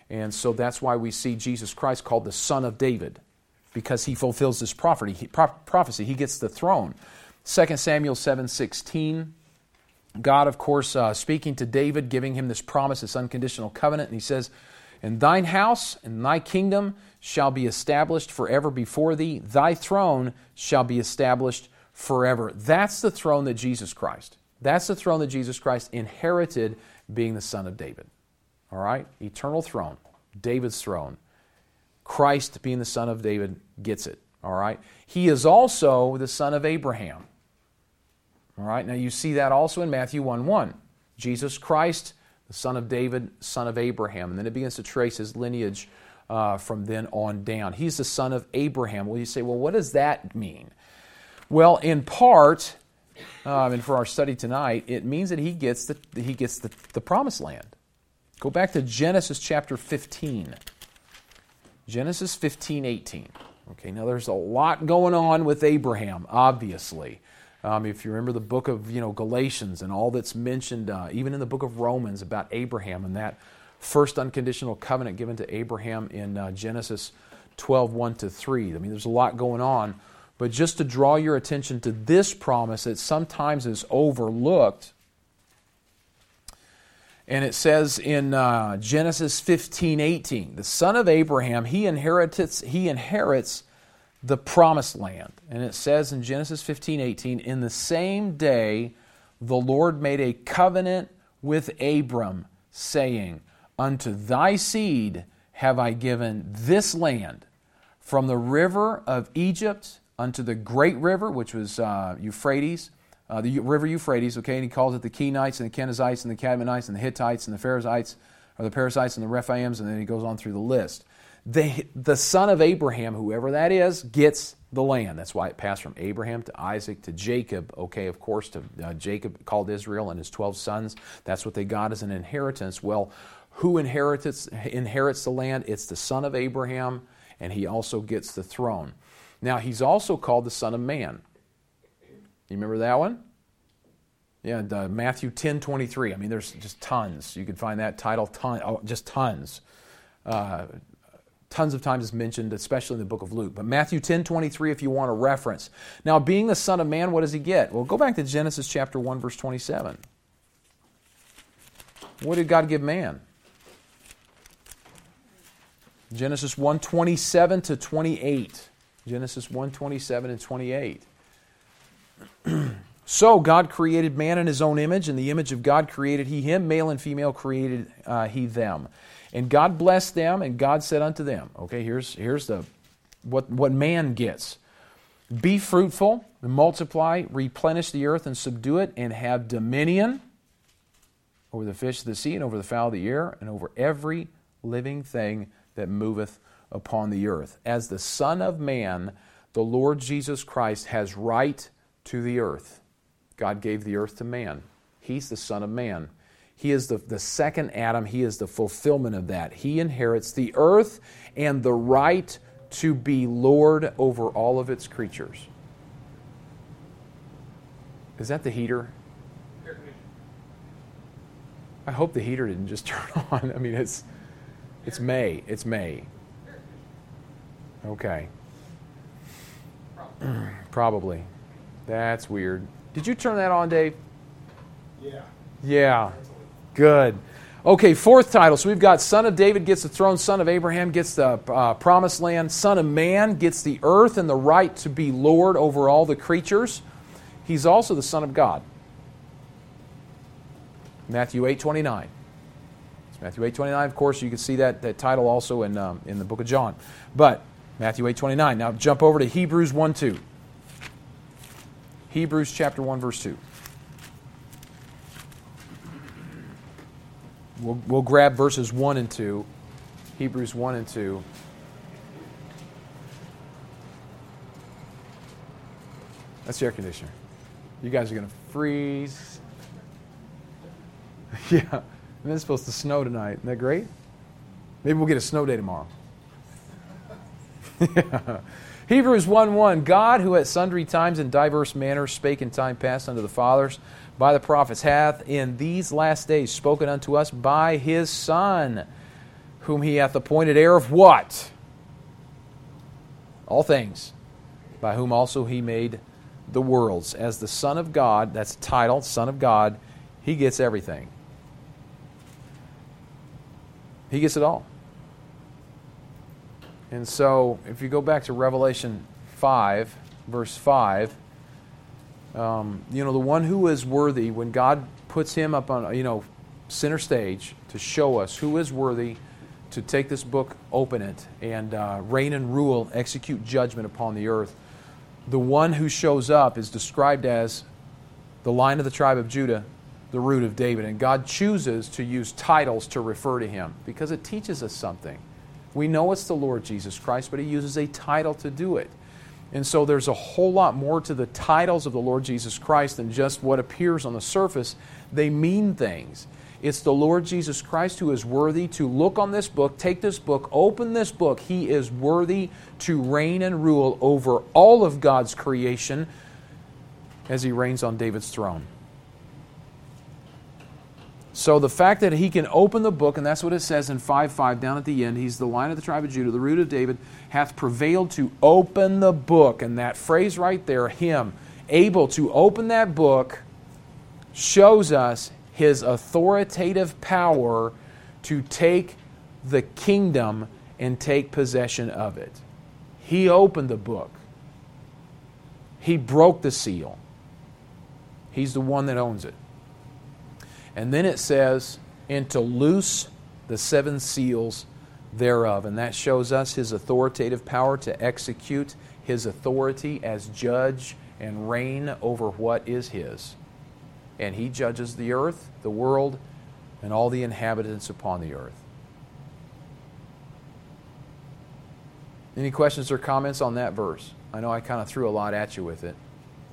And so that's why we see Jesus Christ called the Son of David, because he fulfills this prophecy. He, pro- prophecy. He gets the throne. Second Samuel seven sixteen, God, of course, uh, speaking to David, giving him this promise, this unconditional covenant, and he says, "And thine house and thy kingdom shall be established forever before thee. Thy throne shall be established forever." That's the throne that Jesus Christ, that's the throne that Jesus Christ inherited, being the Son of David. All right? Eternal throne, David's throne. Christ, being the Son of David, gets it. All right? He is also the son of Abraham. All right? Now you see that also in Matthew one one. Jesus Christ, the son of David, son of Abraham. And then it begins to trace his lineage uh, from then on down. He's the son of Abraham. Well, you say, well, what does that mean? Well, in part, um, and for our study tonight, it means that he gets the he gets the, the promised land. Go back to Genesis chapter fifteen. Genesis fifteen eighteen. Okay, now there's a lot going on with Abraham, obviously. Um, if you remember the book of you know Galatians and all that's mentioned, uh, even in the book of Romans about Abraham and that first unconditional covenant given to Abraham in uh, Genesis twelve one to three. I mean, there's a lot going on. But just to draw your attention to this promise that sometimes is overlooked, and it says in uh, Genesis fifteen eighteen, the son of Abraham, he inherits, he inherits the promised land. And it says in Genesis fifteen eighteen, "In the same day the Lord made a covenant with Abram, saying, Unto thy seed have I given this land, from the river of Egypt unto the great river," which was uh, Euphrates, Uh, the river Euphrates, okay, and he calls it the Kenites and the Kenizzites and the Cadmonites and the Hittites and the Perizzites, or the Perizzites and the Rephaims, and then he goes on through the list. They, the son of Abraham, whoever that is, gets the land. That's why it passed from Abraham to Isaac to Jacob, okay, of course, to uh, Jacob called Israel and his twelve sons. That's what they got as an inheritance. Well, who inherits, inherits the land? It's the son of Abraham, and he also gets the throne. Now, he's also called the Son of Man. You remember that one? Yeah, the Matthew ten twenty-three. I mean, there's just tons. You can find that title, ton, oh, just tons. Uh, tons of times it's mentioned, especially in the book of Luke. But Matthew ten twenty-three, if you want a reference. Now, being the Son of Man, what does he get? Well, go back to Genesis chapter one, verse twenty-seven. What did God give man? Genesis one twenty-seven to twenty-eight. Genesis one twenty-seven and twenty-eight. So God created man in His own image. In the image of God created He him. Male and female created uh, He them. And God blessed them, and God said unto them, okay, here's, here's the what, what man gets. Be fruitful, and multiply, replenish the earth, and subdue it, and have dominion over the fish of the sea, and over the fowl of the air, and over every living thing that moveth upon the earth. As the Son of Man, the Lord Jesus Christ has right to the earth. God gave the earth to man. He's the Son of Man. He is the, the second Adam. He is the fulfillment of that. He inherits the earth and the right to be Lord over all of its creatures. Is that the heater? I hope the heater didn't just turn on. I mean, it's it's May. It's May. Okay. Probably. That's weird. Did you turn that on, Dave? Yeah. Yeah. Good. Okay, fourth title. So we've got Son of David gets the throne, Son of Abraham gets the uh, promised land, Son of Man gets the earth and the right to be Lord over all the creatures. He's also the Son of God. Matthew eight twenty-nine. It's Matthew eight twenty-nine. Of course, you can see that, that title also in, um, in the book of John. But Matthew eight twenty-nine. Now jump over to Hebrews one two. Hebrews chapter one, verse two. We'll, we'll grab verses one and two. Hebrews one and two. That's the air conditioner. You guys are going to freeze. Yeah. And it's supposed to snow tonight. Isn't that great? Maybe we'll get a snow day tomorrow. Yeah. Hebrews one one, God, who at sundry times in diverse manners spake in time past unto the fathers by the prophets, hath in these last days spoken unto us by His Son, whom he hath appointed heir of what? All things, by whom also he made the worlds. As the Son of God, that's the title, Son of God, he gets everything. He gets it all. And so, if you go back to Revelation five, verse five, um, you know, the one who is worthy, when God puts him up on, you know, center stage to show us who is worthy to take this book, open it, and uh, reign and rule, execute judgment upon the earth, the one who shows up is described as the Lion of the tribe of Judah, the root of David. And God chooses to use titles to refer to him because it teaches us something. We know it's the Lord Jesus Christ, but he uses a title to do it. And so there's a whole lot more to the titles of the Lord Jesus Christ than just what appears on the surface. They mean things. It's the Lord Jesus Christ who is worthy to look on this book, take this book, open this book. He is worthy to reign and rule over all of God's creation as he reigns on David's throne. So the fact that he can open the book, and that's what it says in five five down at the end, he's the Lion of the tribe of Judah, the root of David, hath prevailed to open the book. And that phrase right there, him, able to open that book, shows us his authoritative power to take the kingdom and take possession of it. He opened the book. He broke the seal. He's the one that owns it. And then it says, and to loose the seven seals thereof. And that shows us his authoritative power to execute his authority as judge and reign over what is his. And he judges the earth, the world, and all the inhabitants upon the earth. Any questions or comments on that verse? I know I kind of threw a lot at you with it.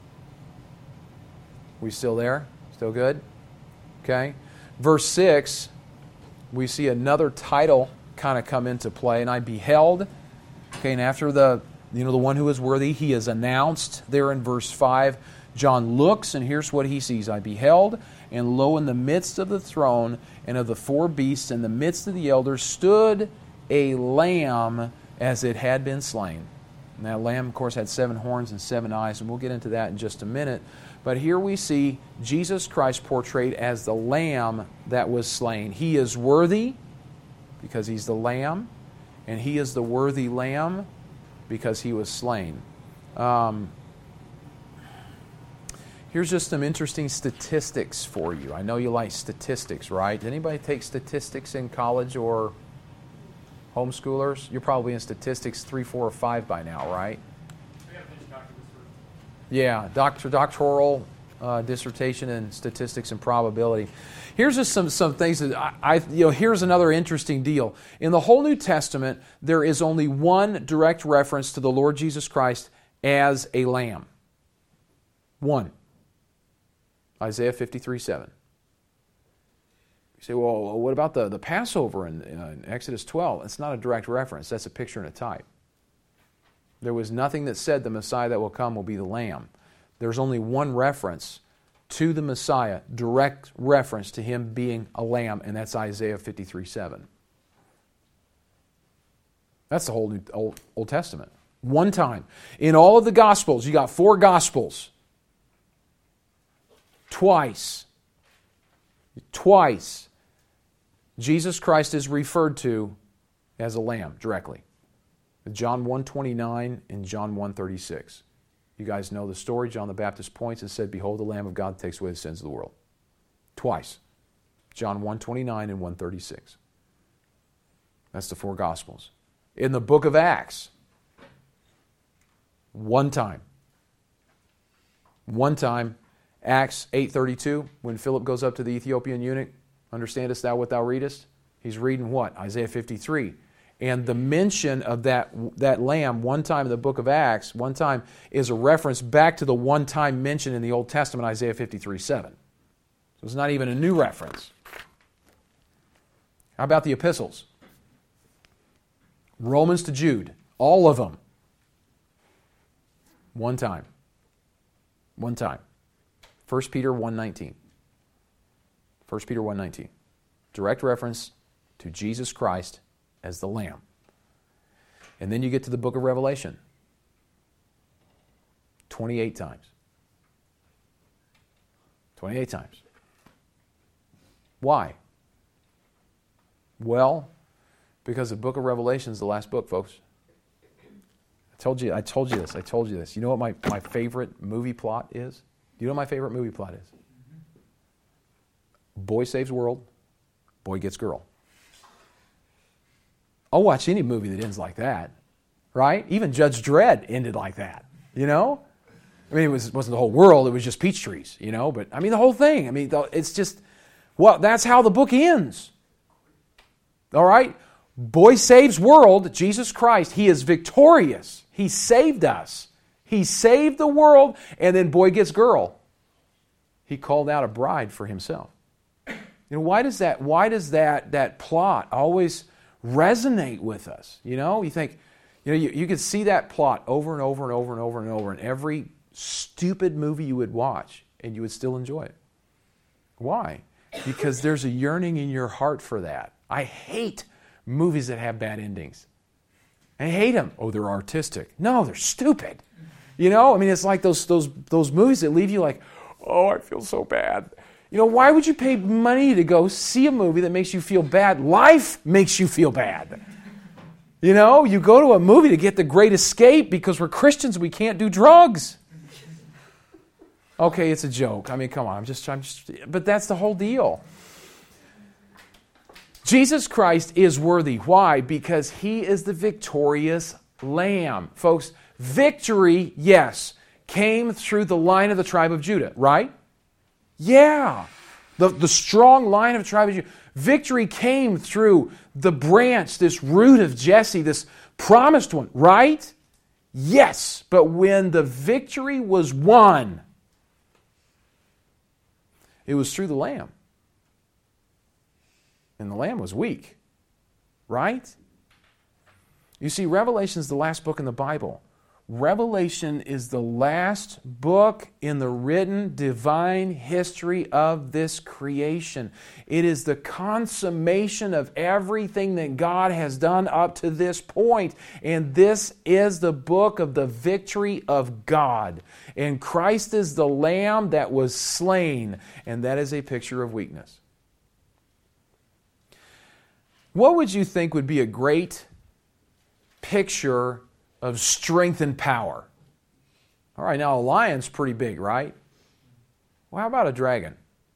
We still there? Still good? Okay. Verse six, we see another title kind of come into play. And I beheld, okay, and after the, you know, the one who is worthy, he is announced there in verse five. John looks, and here's what he sees. I beheld, and lo, in the midst of the throne and of the four beasts, in the midst of the elders, stood a lamb as it had been slain. And that lamb, of course, had seven horns and seven eyes, and we'll get into that in just a minute. But here we see Jesus Christ portrayed as the lamb that was slain. He is worthy because he's the lamb, and he is the worthy lamb because he was slain. Um, here's just some interesting statistics for you. I know you like statistics, right? Did anybody take statistics in college or homeschoolers? You're probably in statistics three, four, or five by now, right? Yeah, doctor, doctoral uh, dissertation in statistics and probability. Here's just some, some things that I, I, you know, here's another interesting deal. In the whole New Testament, there is only one direct reference to the Lord Jesus Christ as a lamb. One. Isaiah fifty-three seven. You say, well, what about the, the Passover in, in Exodus twelve? It's not a direct reference. That's a picture and a type. There was nothing that said the Messiah that will come will be the Lamb. There's only one reference to the Messiah, direct reference to him being a lamb, and that's Isaiah fifty-three seven. That's the whole New, Old, Old Testament. One time. In all of the Gospels, you got four Gospels. Twice. Twice, Jesus Christ is referred to as a lamb directly. John one twenty-nine and John one thirty-six. You guys know the story. John the Baptist points and said, behold, the Lamb of God takes away the sins of the world. Twice. John one twenty-nine and one thirty-six. That's the four Gospels. In the book of Acts, one time. One time, Acts eight thirty-two, when Philip goes up to the Ethiopian eunuch, understandest thou what thou readest? He's reading what? Isaiah fifty-three. And the mention of that, that lamb one time in the book of Acts, one time, is a reference back to the one time mention in the Old Testament, Isaiah fifty-three seven. So it's not even a new reference. How about the epistles? Romans to Jude, all of them. One time. One time. First Peter one nineteen. First Peter one nineteen. Direct reference to Jesus Christ as the Lamb. And then you get to the book of Revelation. twenty-eight times. twenty-eight times. Why? Well, because the book of Revelation is the last book, folks. I told you, I told you this, I told you this. You know what my, my favorite movie plot is? Do you know what my favorite movie plot is? Boy saves world, boy gets girl. I'll watch any movie that ends like that, right? Even Judge Dredd ended like that, you know? I mean, it, was, it wasn't the whole world, it was just peach trees, you know? But, I mean, the whole thing, I mean, it's just, well, that's how the book ends. All right? Boy saves world, Jesus Christ, He is victorious. He saved us. He saved the world, and then boy gets girl. He called out a bride for Himself. You know, why does that, why does that, that plot always resonate with us? You know, you think, you know, you, you could see that plot over and over and over and over and over in every stupid movie you would watch, and you would still enjoy it. Why? Because there's a yearning in your heart for that. I hate movies that have bad endings. I hate them. Oh, they're artistic. No, they're stupid. You know, I mean, it's like those those those movies that leave you like, oh, I feel so bad. You know, why would you pay money to go see a movie that makes you feel bad? Life makes you feel bad. You know, you go to a movie to get the great escape because we're Christians, we can't do drugs. Okay, it's a joke. I mean, come on. I'm just, I'm just, but that's the whole deal. Jesus Christ is worthy. Why? Because He is the victorious Lamb. Folks, victory, yes, came through the line of the tribe of Judah, right? Yeah. The, the strong line of the tribe of Judah. Victory came through the branch, this root of Jesse, this promised one, right? Yes. But when the victory was won, it was through the Lamb. And the Lamb was weak, right? You see, Revelation is the last book in the Bible. Revelation is the last book in the written divine history of this creation. It is the consummation of everything that God has done up to this point. And this is the book of the victory of God. And Christ is the Lamb that was slain. And that is a picture of weakness. What would you think would be a great picture of strength and power? All right, now a lion's pretty big, right? Well, how about a dragon?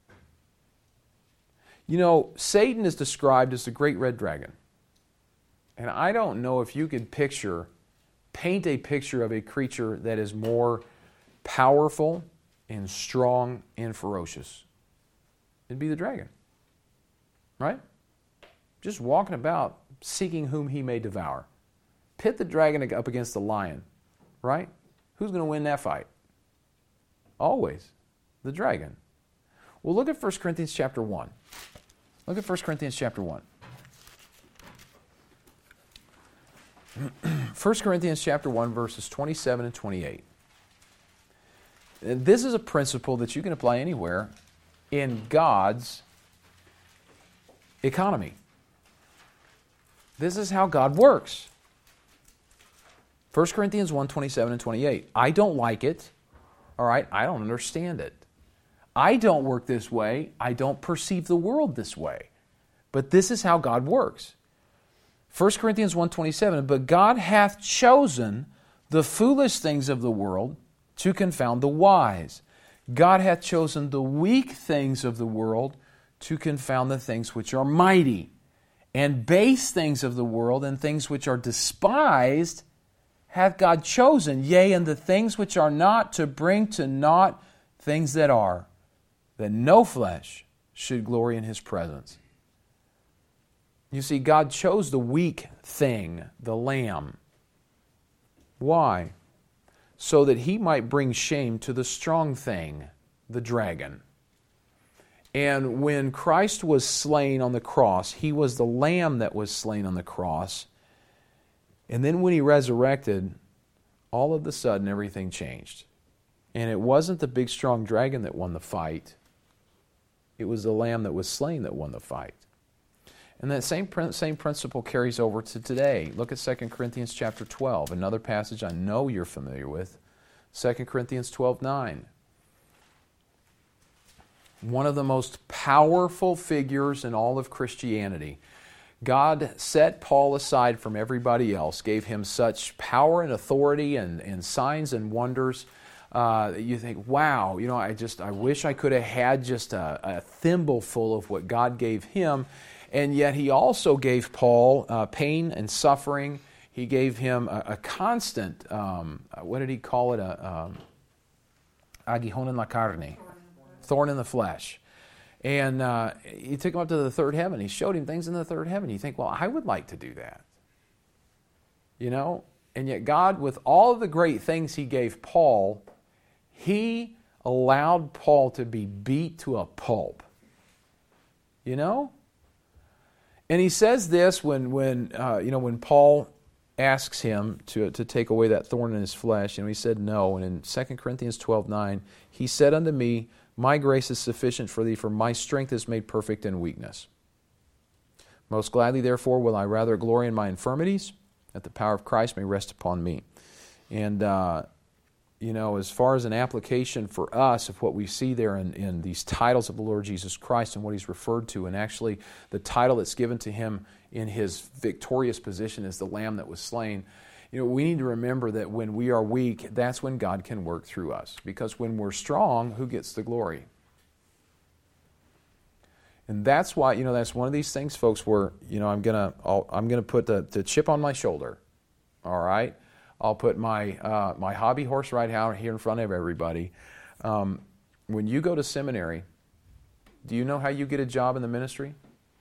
You know, Satan is described as the great red dragon. And I don't know if you could picture, paint a picture of a creature that is more powerful and strong and ferocious. It'd be the dragon, right? Just walking about seeking whom he may devour. Pit the dragon up against the lion, right? Who's going to win that fight? Always the dragon. Well, look at First Corinthians chapter one. Look at First Corinthians chapter one. First Corinthians chapter one, verses twenty-seven and twenty-eight. And this is a principle that you can apply anywhere in God's economy. This is how God works. First Corinthians one, twenty-seven and twenty-eight. I don't like it. All right, I don't understand it. I don't work this way. I don't perceive the world this way. But this is how God works. First Corinthians one, twenty-seven. But God hath chosen the foolish things of the world to confound the wise. God hath chosen the weak things of the world to confound the things which are mighty. And base things of the world and things which are despised hath God chosen, yea, and the things which are not, to bring to naught things that are, that no flesh should glory in His presence. You see, God chose the weak thing, the lamb. Why? So that He might bring shame to the strong thing, the dragon. And when Christ was slain on the cross, He was the lamb that was slain on the cross. And then when He resurrected, all of a sudden everything changed. And it wasn't the big strong dragon that won the fight. It was the lamb that was slain that won the fight. And that same same principle carries over to today. Look at Second Corinthians chapter twelve, another passage I know you're familiar with. Second Corinthians twelve nine. One of the most powerful figures in all of Christianity. God set Paul aside from everybody else, gave him such power and authority and, and signs and wonders. Uh, you think, wow, you know, I just I wish I could have had just a, a thimbleful of what God gave him. And yet he also gave Paul uh, pain and suffering. He gave him a, a constant, um, what did he call it? A um, aguijón en la carne, thorn in the flesh. And uh, he took him up to the third heaven. He showed him things in the third heaven. You think, well, I would like to do that. You know? And yet God, with all of the great things he gave Paul, he allowed Paul to be beat to a pulp. You know? And he says this when, when uh, you know, when Paul asks him to, to take away that thorn in his flesh, and he said no. And in Second Corinthians twelve nine, he said unto me, my grace is sufficient for thee, for my strength is made perfect in weakness. Most gladly, therefore, will I rather glory in my infirmities, that the power of Christ may rest upon me. And, uh, you know, as far as an application for us of what we see there in, in these titles of the Lord Jesus Christ and what he's referred to, and actually the title that's given to him in his victorious position as the Lamb that was slain, you know, we need to remember that when we are weak, that's when God can work through us. Because when we're strong, who gets the glory? And that's why, you know, that's one of these things, folks, where, you know, I'm gonna I'll, I'm gonna put the, the chip on my shoulder. All right, I'll put my uh, my hobby horse right out here in front of everybody. Um, when you go to seminary, do you know how you get a job in the ministry?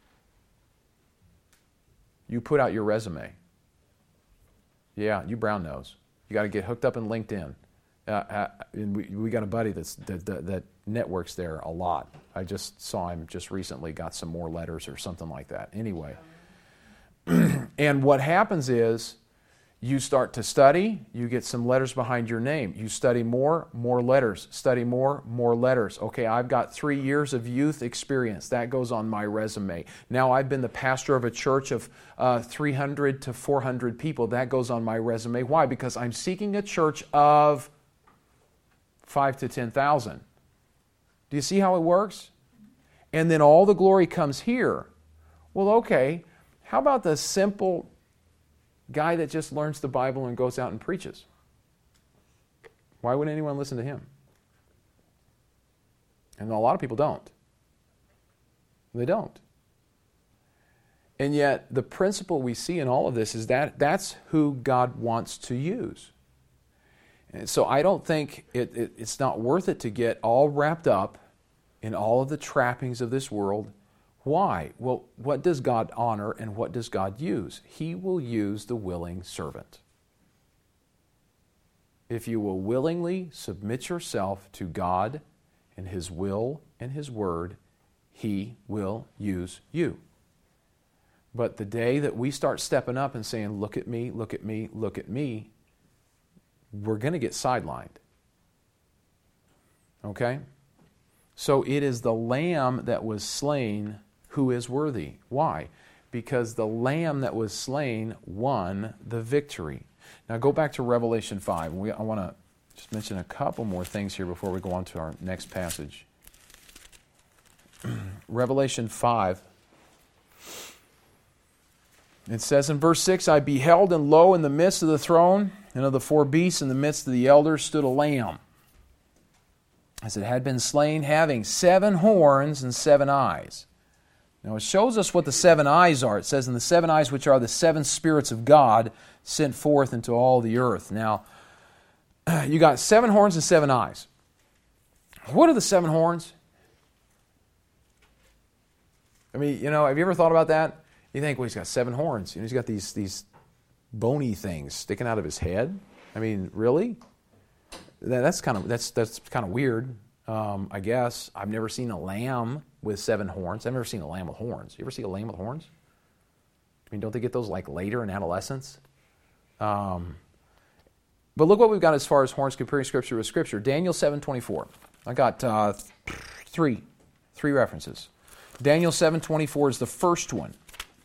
You put out your resume. Yeah, you brown nose. You got to get hooked up in LinkedIn. Uh, uh, and we, we got a buddy that's, that, that, that networks there a lot. I just saw him just recently, got some more letters or something like that. Anyway. And what happens is you start to study, you get some letters behind your name. You study more, more letters. Study more, more letters. Okay, I've got three years of youth experience. That goes on my resume. Now I've been the pastor of a church of uh, three hundred to four hundred people. That goes on my resume. Why? Because I'm seeking a church of five to ten thousand. Do you see how it works? And then all the glory comes here. Well, okay, how about the simple guy that just learns the Bible and goes out and preaches? Why would anyone listen to him? And a lot of people don't. They don't. And yet, the principle we see in all of this is that that's who God wants to use. And so I don't think it, it, it's not worth it to get all wrapped up in all of the trappings of this world. Why? Well, what does God honor and what does God use? He will use the willing servant. If you will willingly submit yourself to God and His will and His word, He will use you. But the day that we start stepping up and saying, look at me, look at me, look at me, we're going to get sidelined. Okay? So it is the Lamb that was slain who is worthy. Why? Because the Lamb that was slain won the victory. Now go back to Revelation five. We, I want to just mention a couple more things here before we go on to our next passage. Revelation five. It says in verse six, I beheld, and lo, in the midst of the throne and of the four beasts, in the midst of the elders, stood a lamb, as it had been slain, having seven horns and seven eyes. Now it shows us what the seven eyes are. It says, in the seven eyes, which are the seven spirits of God sent forth into all the earth. Now, you got seven horns and seven eyes. What are the seven horns? I mean, you know, have you ever thought about that? You think, well, he's got seven horns. You know, he's got these these bony things sticking out of his head. I mean, really? That, that's kind of that's that's kind of weird. Um, I guess I've never seen a lamb with seven horns. I've never seen a lamb with horns. You ever see a lamb with horns? I mean, don't they get those like later in adolescence? Um, but look what we've got as far as horns comparing Scripture with Scripture. Daniel seven twenty-four. I got uh, three, three references. Daniel seven twenty-four is the first one.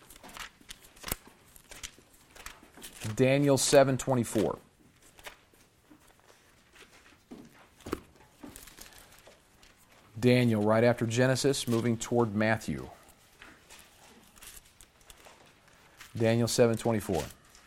Daniel seven twenty-four. Daniel, right after Genesis, moving toward Matthew. Daniel seven twenty-four.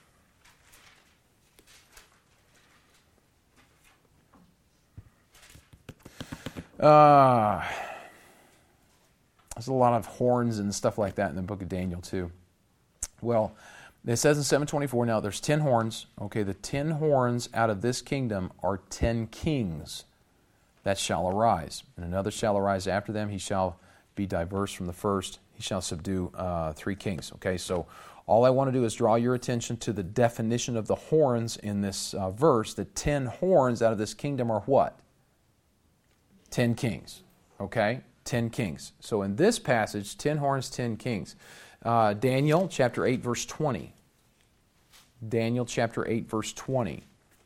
Uh, there's a lot of horns and stuff like that in the book of Daniel too. Well, it says in seven twenty-four, now there's ten horns. Okay, the ten horns out of this kingdom are ten kings that shall arise. And another shall arise after them. He shall be diverse from the first. He shall subdue uh, three kings. Okay, so all I want to do is draw your attention to the definition of the horns in this uh, verse. The ten horns out of this kingdom are what? Ten kings. Okay, ten kings. So in this passage, ten horns, ten kings. Uh, Daniel chapter eight, verse twenty. Daniel chapter eight, verse twenty.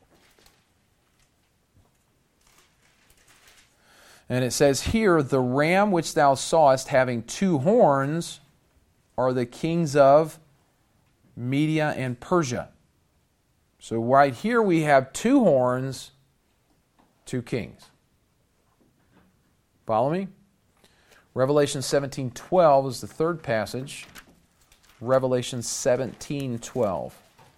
And it says here, the ram which thou sawest having two horns are the kings of Media and Persia. So right here we have two horns, two kings. Follow me? Revelation seventeen twelve is the third passage. Revelation seventeen twelve.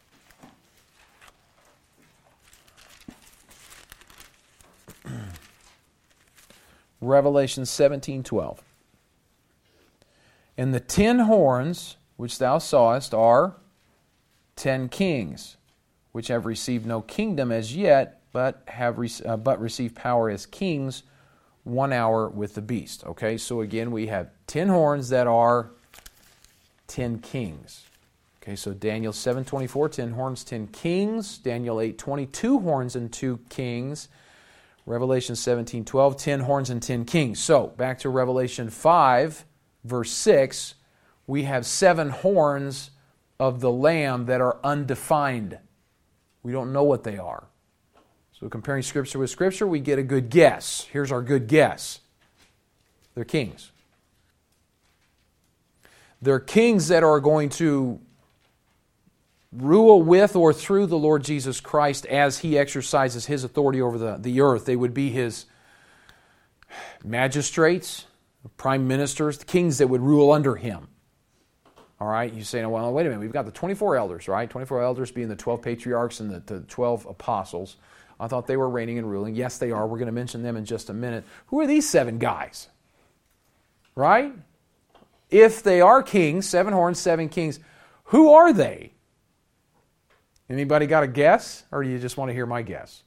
Revelation seventeen twelve. And the ten horns which thou sawest are ten kings, which have received no kingdom as yet, but have re- uh, but received power as kings one hour with the beast. Okay, so again we have ten horns that are ten kings. Okay, so Daniel seven twenty-four, ten horns, ten kings. Daniel eight twenty, two horns and two kings. Revelation seventeen twelve, ten horns and ten kings. So, back to Revelation five, verse six, we have seven horns of the Lamb that are undefined. We don't know what they are. So, comparing Scripture with Scripture, we get a good guess. Here's our good guess. They're kings. They're kings that are going to rule with or through the Lord Jesus Christ as He exercises His authority over the, the earth. They would be His magistrates, prime ministers, the kings that would rule under Him. All right, you say, well, wait a minute, we've got the twenty-four elders, right? twenty-four elders being the twelve patriarchs and the, the twelve apostles. I thought they were reigning and ruling. Yes, they are. We're going to mention them in just a minute. Who are these seven guys? Right? If they are kings, seven horns, seven kings, who are they? Anybody got a guess, or do you just want to hear my guess?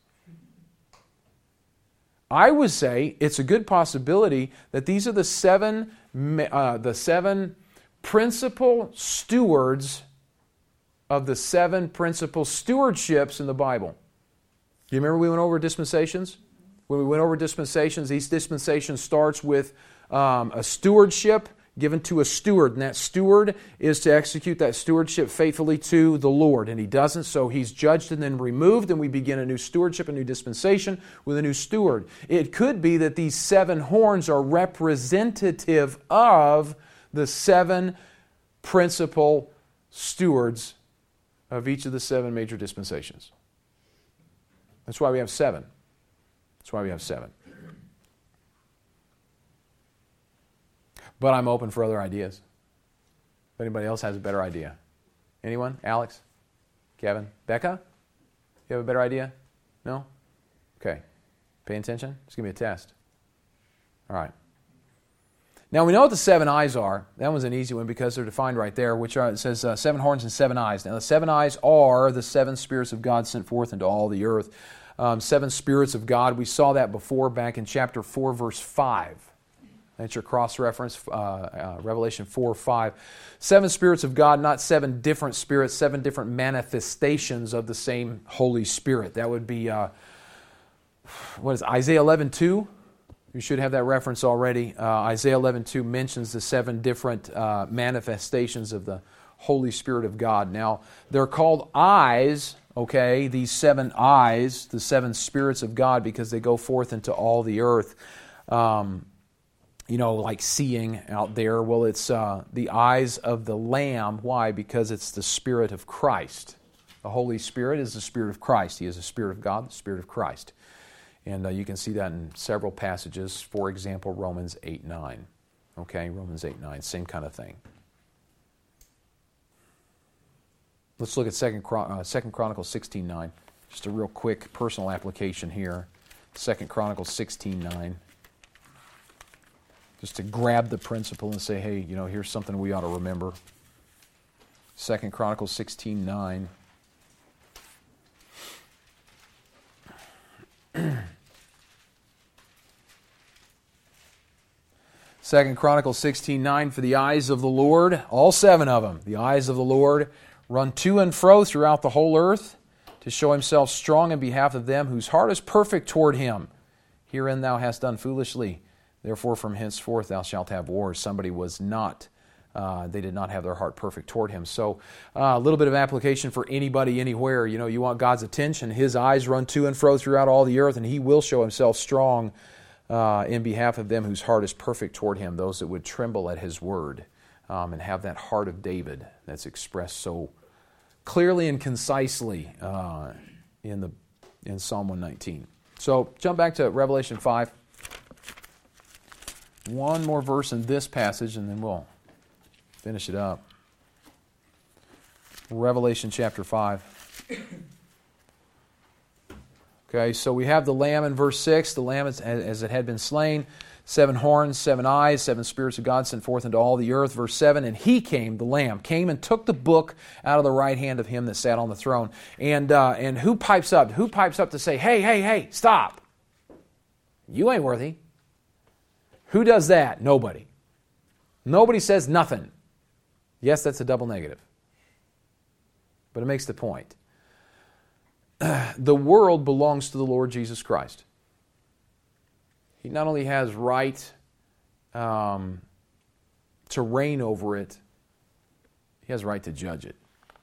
I would say it's a good possibility that these are the seven, uh, the seven principal stewards of the seven principal stewardships in the Bible. Do you remember we went over dispensations? When we went over dispensations, each dispensation starts with um, a stewardship given to a steward, and that steward is to execute that stewardship faithfully to the Lord, and he doesn't, so he's judged and then removed, and we begin a new stewardship, a new dispensation with a new steward. It could be that these seven horns are representative of the seven principal stewards of each of the seven major dispensations. That's why we have seven. That's why we have seven. But I'm open for other ideas. If anybody else has a better idea. Anyone? Alex? Kevin? Becca? You have a better idea? No? Okay. Pay attention. Just give me a test. All right. Now we know what the seven eyes are. That one's an easy one because they're defined right there, which are, it says uh, seven horns and seven eyes. Now the seven eyes are the seven spirits of God sent forth into all the earth. Um, seven spirits of God. We saw that before back in chapter four, verse five. That's your cross-reference, uh, uh, Revelation four, five. Seven spirits of God, not seven different spirits, seven different manifestations of the same Holy Spirit. That would be, uh, what is it, Isaiah eleven two? You should have that reference already. Uh, Isaiah eleven two mentions the seven different uh, manifestations of the Holy Spirit of God. Now, they're called eyes, okay, these seven eyes, the seven spirits of God, because they go forth into all the earth. Um You know, like seeing out there. Well, it's uh, the eyes of the Lamb. Why? Because it's the Spirit of Christ. The Holy Spirit is the Spirit of Christ. He is the Spirit of God, the Spirit of Christ. And uh, you can see that in several passages. For example, Romans eight nine. Okay, Romans eight nine, same kind of thing. Let's look at Second uh, Second Chronicles sixteen nine. Just a real quick personal application here. Second Chronicles sixteen nine. Just to grab the principle and say, hey, you know, here's something we ought to remember. Second Chronicles sixteen nine. Second Chronicles sixteen nine, for the eyes of the Lord, all seven of them, the eyes of the Lord run to and fro throughout the whole earth to show himself strong in behalf of them whose heart is perfect toward him. Herein thou hast done foolishly. Therefore from henceforth thou shalt have wars. Somebody was not, uh, they did not have their heart perfect toward him. So uh, a little bit of application for anybody, anywhere. You know, you want God's attention. His eyes run to and fro throughout all the earth, and he will show himself strong uh, in behalf of them whose heart is perfect toward him, those that would tremble at his word um, and have that heart of David that's expressed so clearly and concisely uh, in the in Psalm one nineteen. So jump back to Revelation five. One more verse in this passage, and then we'll finish it up. Revelation chapter five. Okay, so we have the Lamb in verse six. The Lamb as, as it had been slain. Seven horns, seven eyes, seven spirits of God sent forth into all the earth. Verse seven, and he came, the Lamb, came and took the book out of the right hand of him that sat on the throne. And uh, and who pipes up? Who pipes up to say, hey, hey, hey, stop. You ain't worthy. Who does that? Nobody. Nobody says nothing. Yes, that's a double negative. But it makes the point. The world belongs to the Lord Jesus Christ. He not only has right um, to reign over it, he has right to judge it.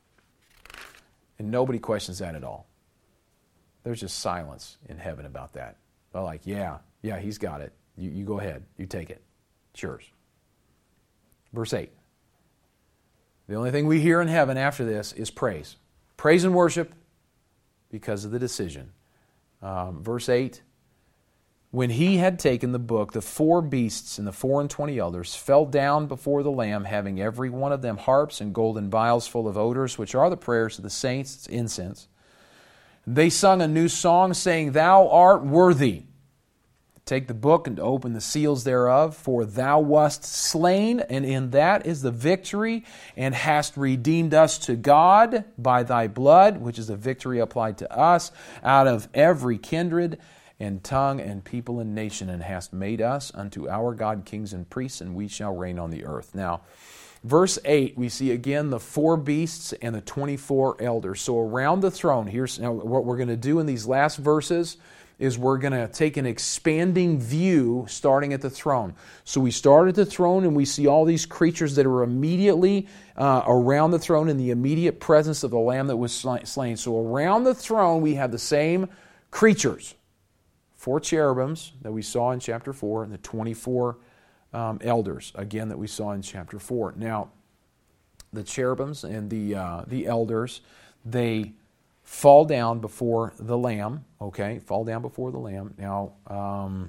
And nobody questions that at all. There's just silence in heaven about that. They're like, yeah, yeah, he's got it. You, you go ahead. You take it. It's yours. Verse eight. The only thing we hear in heaven after this is praise. Praise and worship because of the decision. Um, verse eight. When he had taken the book, the four beasts and the four and twenty elders fell down before the Lamb, having every one of them harps and golden vials full of odors, which are the prayers of the saints. It's incense. They sung a new song, saying, Thou art worthy to take the book and to open the seals thereof, for thou wast slain, and in that is the victory, and hast redeemed us to God by thy blood, which is the victory applied to us, out of every kindred and tongue and people and nation, and hast made us unto our God kings and priests, and we shall reign on the earth. Now, verse eight, we see again the four beasts and the twenty-four elders. So around the throne, here's now what we're going to do in these last verses is we're going to take an expanding view starting at the throne. So we start at the throne and we see all these creatures that are immediately uh, around the throne in the immediate presence of the Lamb that was slain. So around the throne we have the same creatures. Four cherubims that we saw in chapter four, and the twenty-four um, elders, again, that we saw in chapter four. Now, the cherubims and the uh, the elders, they fall down before the Lamb, okay? Fall down before the Lamb. Now, um,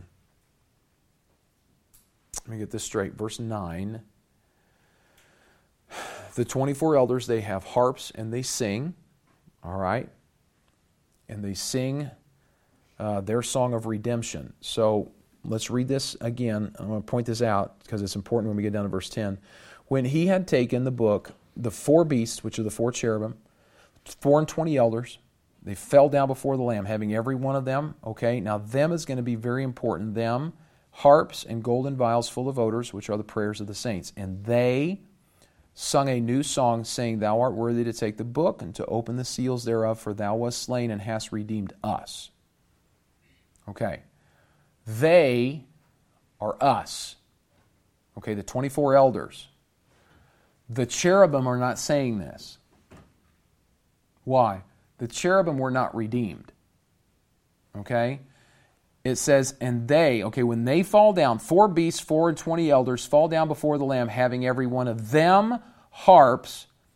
let me get this straight. Verse nine. The twenty-four elders, they have harps and they sing, all right? And they sing Uh, their song of redemption. So let's read this again. I'm going to point this out because it's important when we get down to verse ten. When he had taken the book, the four beasts, which are the four cherubim, four and twenty elders, they fell down before the Lamb, having every one of them. Okay, now them is going to be very important. Them, harps and golden vials full of odors, which are the prayers of the saints. And they sung a new song, saying, Thou art worthy to take the book and to open the seals thereof, for thou wast slain and hast redeemed us. Okay, they are us. Okay, the twenty-four elders. The cherubim are not saying this. Why? The cherubim were not redeemed. Okay? It says, and they, okay, when they fall down, four beasts, four and twenty elders fall down before the Lamb, having every one of them harps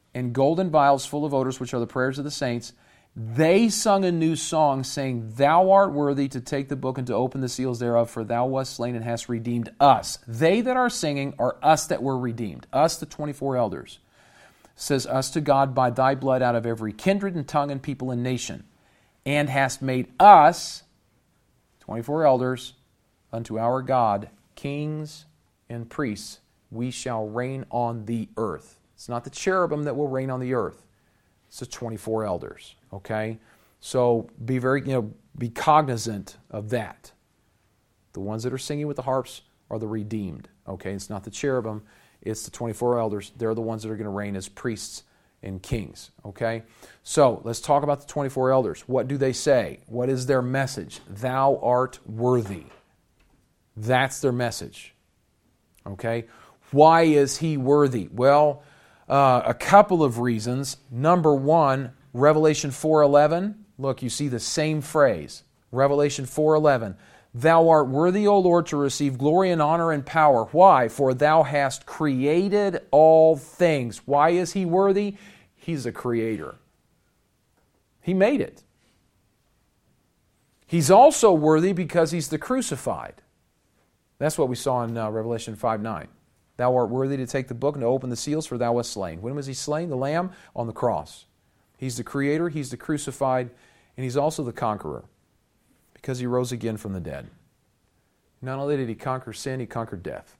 and golden vials full of odors, which are the prayers of the saints, they sung a new song, saying, Thou art worthy to take the book and to open the seals thereof, for thou wast slain and hast redeemed us. They that are singing are us that were redeemed, us, the twenty-four elders. It says, us to God by thy blood out of every kindred and tongue and people and nation, and hast made us, twenty-four elders, unto our God, kings and priests. We shall reign on the earth. It's not the cherubim that will reign on the earth. It's the twenty-four elders. Okay? So be very, you know, be cognizant of that. The ones that are singing with the harps are the redeemed. Okay? It's not the cherubim. It's the twenty-four elders. They're the ones that are going to reign as priests and kings. Okay? So let's talk about the twenty-four elders. What do they say? What is their message? Thou art worthy. That's their message. Okay? Why is he worthy? Well, uh, a couple of reasons. Number one, Revelation four eleven. Look, you see the same phrase. Revelation four eleven. Thou art worthy, O Lord, to receive glory and honor and power. Why? For thou hast created all things. Why is he worthy? He's a creator. He made it. He's also worthy because he's the crucified. That's what we saw in uh, Revelation five nine. Thou art worthy to take the book and to open the seals, for thou wast slain. When was he slain? The Lamb on the cross. He's the creator, he's the crucified, and he's also the conqueror because he rose again from the dead. Not only did he conquer sin, he conquered death.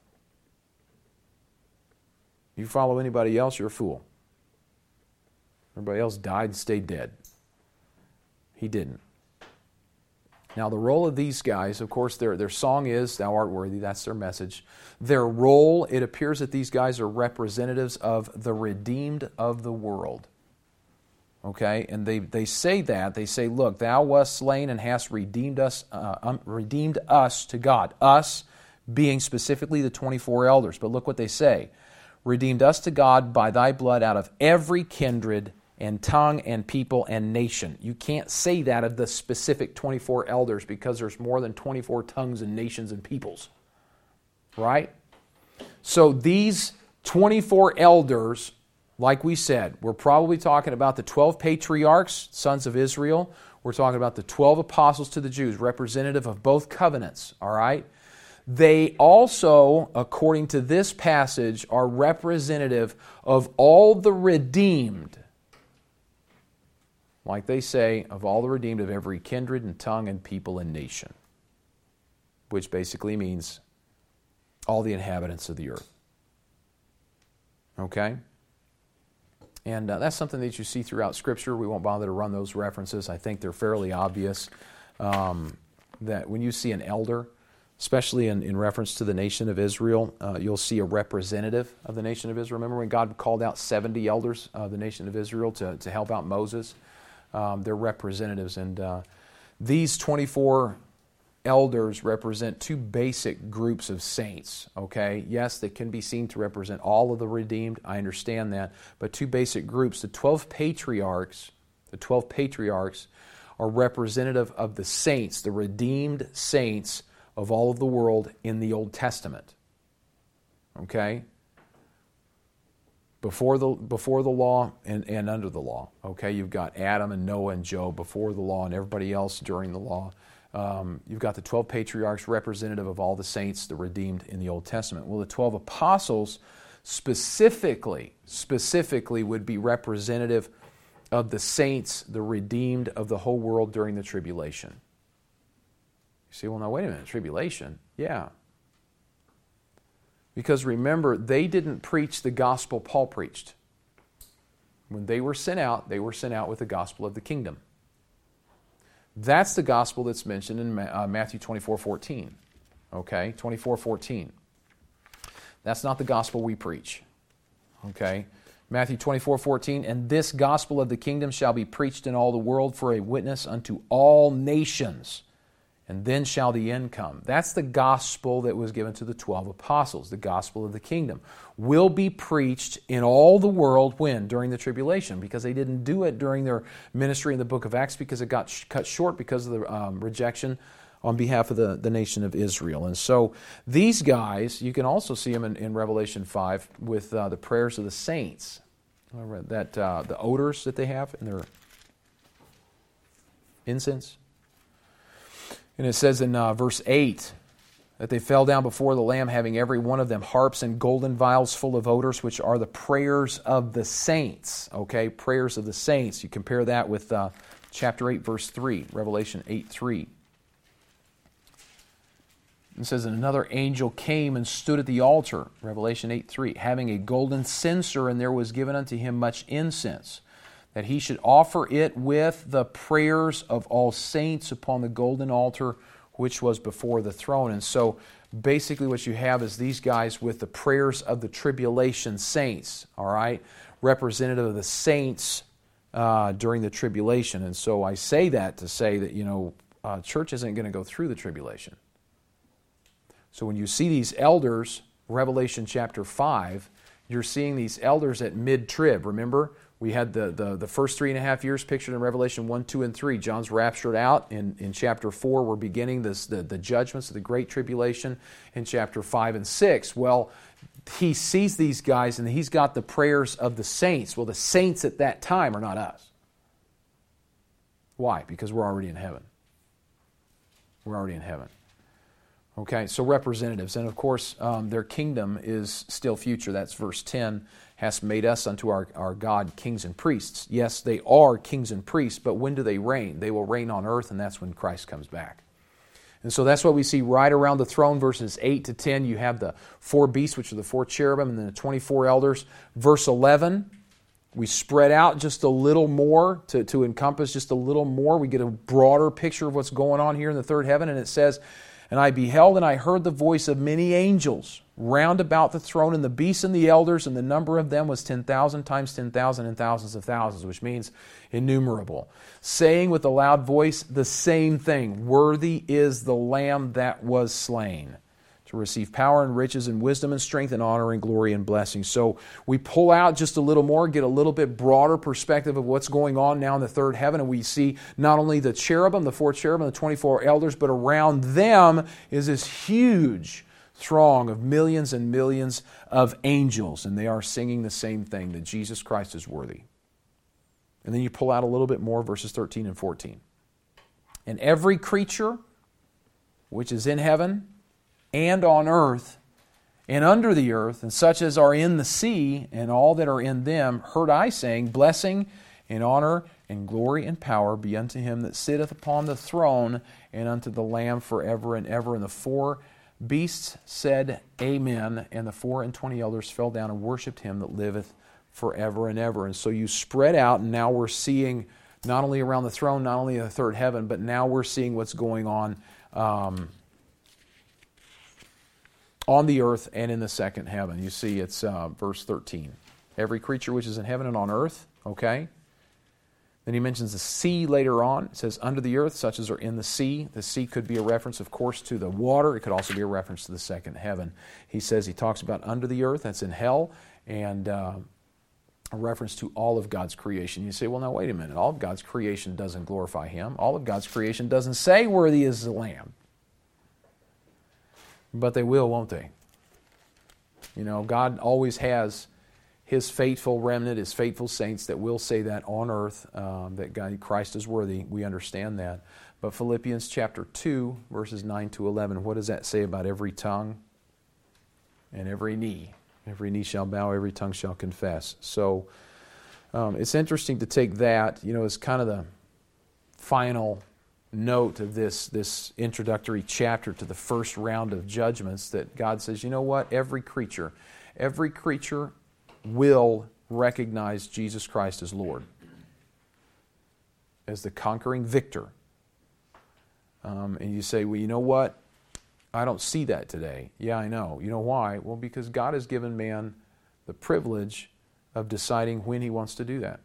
You follow anybody else, you're a fool. Everybody else died and stayed dead. He didn't. Now, the role of these guys, of course, their, their song is, Thou art worthy, that's their message. Their role, it appears that these guys are representatives of the redeemed of the world. Okay, and they, they say that, they say, look, thou wast slain and hast redeemed us, uh, um, redeemed us to God. Us being specifically the twenty-four elders. But look what they say. Redeemed us to God by thy blood out of every kindred and tongue and people and nation. You can't say that of the specific twenty-four elders because there's more than twenty-four tongues and nations and peoples. Right? So these twenty-four elders, like we said, we're probably talking about the twelve patriarchs, sons of Israel. We're talking about the twelve apostles to the Jews, representative of both covenants, all right? They also, according to this passage, are representative of all the redeemed, like they say, of all the redeemed of every kindred and tongue and people and nation, which basically means all the inhabitants of the earth. Okay? And uh, that's something that you see throughout Scripture. We won't bother to run those references. I think they're fairly obvious um, that when you see an elder, especially in, in reference to the nation of Israel, uh, you'll see a representative of the nation of Israel. Remember when God called out seventy elders of the nation of Israel to, to help out Moses? Um, they're representatives. And uh, these twenty-four elders represent two basic groups of saints, okay? Yes, they can be seen to represent all of the redeemed. I understand that. But two basic groups, the twelve patriarchs, the twelve patriarchs are representative of the saints, the redeemed saints of all of the world in the Old Testament. Okay? Before the before the law and, and under the law. Okay, you've got Adam and Noah and Job before the law and everybody else during the law. Um, you've got the twelve patriarchs, representative of all the saints, the redeemed in the Old Testament. Well, the twelve apostles specifically, specifically would be representative of the saints, the redeemed of the whole world during the tribulation. You say, well, now wait a minute, tribulation? Yeah. Because remember, they didn't preach the gospel Paul preached. When they were sent out, they were sent out with the gospel of the kingdom. That's the gospel that's mentioned in uh, Matthew twenty-four fourteen. Okay, twenty-four fourteen. That's not the gospel we preach. Okay, Matthew twenty-four fourteen, and this gospel of the kingdom shall be preached in all the world for a witness unto all nations, and then shall the end come. That's the gospel that was given to the twelve apostles. The gospel of the kingdom will be preached in all the world when? During the tribulation, because they didn't do it during their ministry in the book of Acts because it got sh- cut short because of the um, rejection on behalf of the, the nation of Israel. And so these guys, you can also see them in, in Revelation five with uh, the prayers of the saints. I read that uh, the odors that they have in their incense. And it says in uh, verse eight that they fell down before the Lamb, having every one of them harps and golden vials full of odors, which are the prayers of the saints. Okay, prayers of the saints. You compare that with uh, chapter eight, verse three, Revelation eight three. It says, and another angel came and stood at the altar, Revelation eight three, having a golden censer, and there was given unto him much incense, that he should offer it with the prayers of all saints upon the golden altar which was before the throne. And so basically what you have is these guys with the prayers of the tribulation saints, all right, representative of the saints uh, during the tribulation. And so I say that to say that, you know, uh, church isn't going to go through the tribulation. So when you see these elders, Revelation chapter five, you're seeing these elders at mid-trib. Remember, we had the, the, the first three and a half years pictured in Revelation one, two, and three. John's raptured out. In, in chapter four, we're beginning this, the, the judgments of the Great Tribulation. In chapter five and six, well, he sees these guys and he's got the prayers of the saints. Well, the saints at that time are not us. Why? Because we're already in heaven. We're already in heaven. Okay, so representatives. And of course, um, their kingdom is still future. That's verse ten. Hast made us unto our, our God kings and priests. Yes, they are kings and priests, but when do they reign? They will reign on earth, and that's when Christ comes back. And so that's what we see right around the throne, verses eight to ten. You have the four beasts, which are the four cherubim, and then the twenty-four elders. Verse eleven, we spread out just a little more to, to encompass just a little more. We get a broader picture of what's going on here in the third heaven, and it says, and I beheld and I heard the voice of many angels round about the throne, and the beasts and the elders, and the number of them was ten thousand times ten thousand and thousands of thousands, which means innumerable, saying with a loud voice the same thing, worthy is the Lamb that was slain, to receive power and riches and wisdom and strength and honor and glory and blessing. So we pull out just a little more, get a little bit broader perspective of what's going on now in the third heaven, and we see not only the cherubim, the four cherubim, the twenty-four elders, but around them is this huge throng of millions and millions of angels, and they are singing the same thing, that Jesus Christ is worthy. And then you pull out a little bit more, verses thirteen and fourteen. And every creature which is in heaven and on earth and under the earth, and such as are in the sea, and all that are in them, heard I saying, blessing and honor and glory and power be unto him that sitteth upon the throne, and unto the Lamb forever and ever. And the four beasts said, Amen. And the four and twenty elders fell down and worshipped him that liveth forever and ever. And so you spread out, and now we're seeing not only around the throne, not only in the third heaven, but now we're seeing what's going on um, on the earth and in the second heaven. You see, it's uh, verse thirteen. Every creature which is in heaven and on earth, okay? Then he mentions the sea later on. It says, under the earth, such as are in the sea. The sea could be a reference, of course, to the water. It could also be a reference to the second heaven. He says, he talks about under the earth, that's in hell, and uh, a reference to all of God's creation. You say, well, now, wait a minute. All of God's creation doesn't glorify him. All of God's creation doesn't say, worthy is the Lamb. But they will, won't they? You know, God always has his faithful remnant, his faithful saints that will say that on earth, um, that God, Christ is worthy. We understand that. But Philippians chapter two, verses nine to eleven, what does that say about every tongue and every knee? Every knee shall bow, every tongue shall confess. So um, it's interesting to take that, you know, as kind of the final note of this, this introductory chapter to the first round of judgments, that God says, you know what, every creature, every creature will recognize Jesus Christ as Lord, as the conquering victor. Um, and you say, well, you know what? I don't see that today. Yeah, I know. You know why? Well, because God has given man the privilege of deciding when he wants to do that.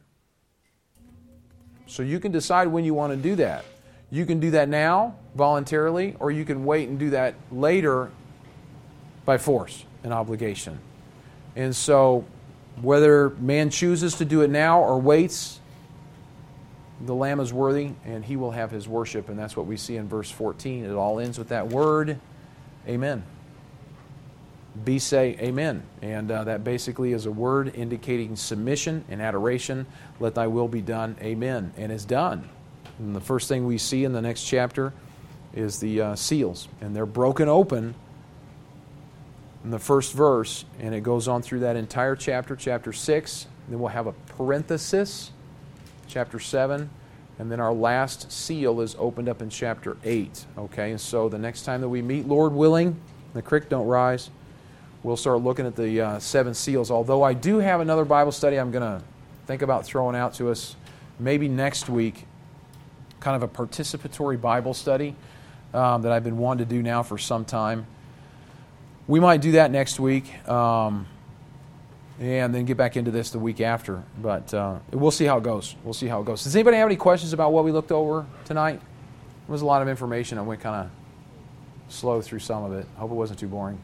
So you can decide when you want to do that. You can do that now, voluntarily, or you can wait and do that later by force and obligation. And so, whether man chooses to do it now or waits, the Lamb is worthy, and he will have his worship. And that's what we see in verse fourteen. It all ends with that word, Amen. be say amen. And uh, that basically is a word indicating submission and adoration. Let thy will be done, amen. And it's done. And the first thing we see in the next chapter is the uh, seals. And they're broken open in the first verse. And it goes on through that entire chapter, chapter six. Then we'll have a parenthesis, chapter seven. And then our last seal is opened up in chapter eight. Okay, and so the next time that we meet, Lord willing, the creek don't rise, we'll start looking at the uh, seven seals. Although I do have another Bible study I'm going to think about throwing out to us maybe next week, kind of a participatory Bible study um, that I've been wanting to do now for some time. We might do that next week. Um, And then get back into this the week after. But uh, we'll see how it goes. We'll see how it goes. Does anybody have any questions about what we looked over tonight? It was a lot of information. I went kind of slow through some of it. I hope it wasn't too boring.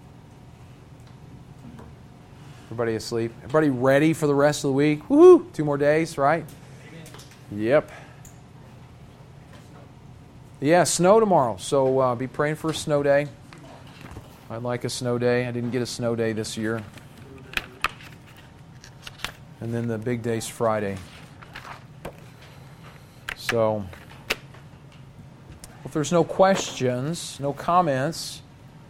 Everybody asleep? Everybody ready for the rest of the week? Woohoo! Two more days, right? Amen. Yep. Yeah, snow tomorrow. So uh, be praying for a snow day. I'd like a snow day. I didn't get a snow day this year. And then the big day's Friday. So, if there's no questions, no comments,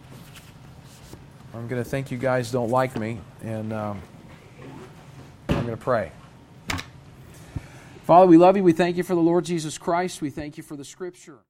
I'm going to think you guys don't like me, and um, I'm going to pray. Father, we love you. We thank you for the Lord Jesus Christ. We thank you for the Scripture.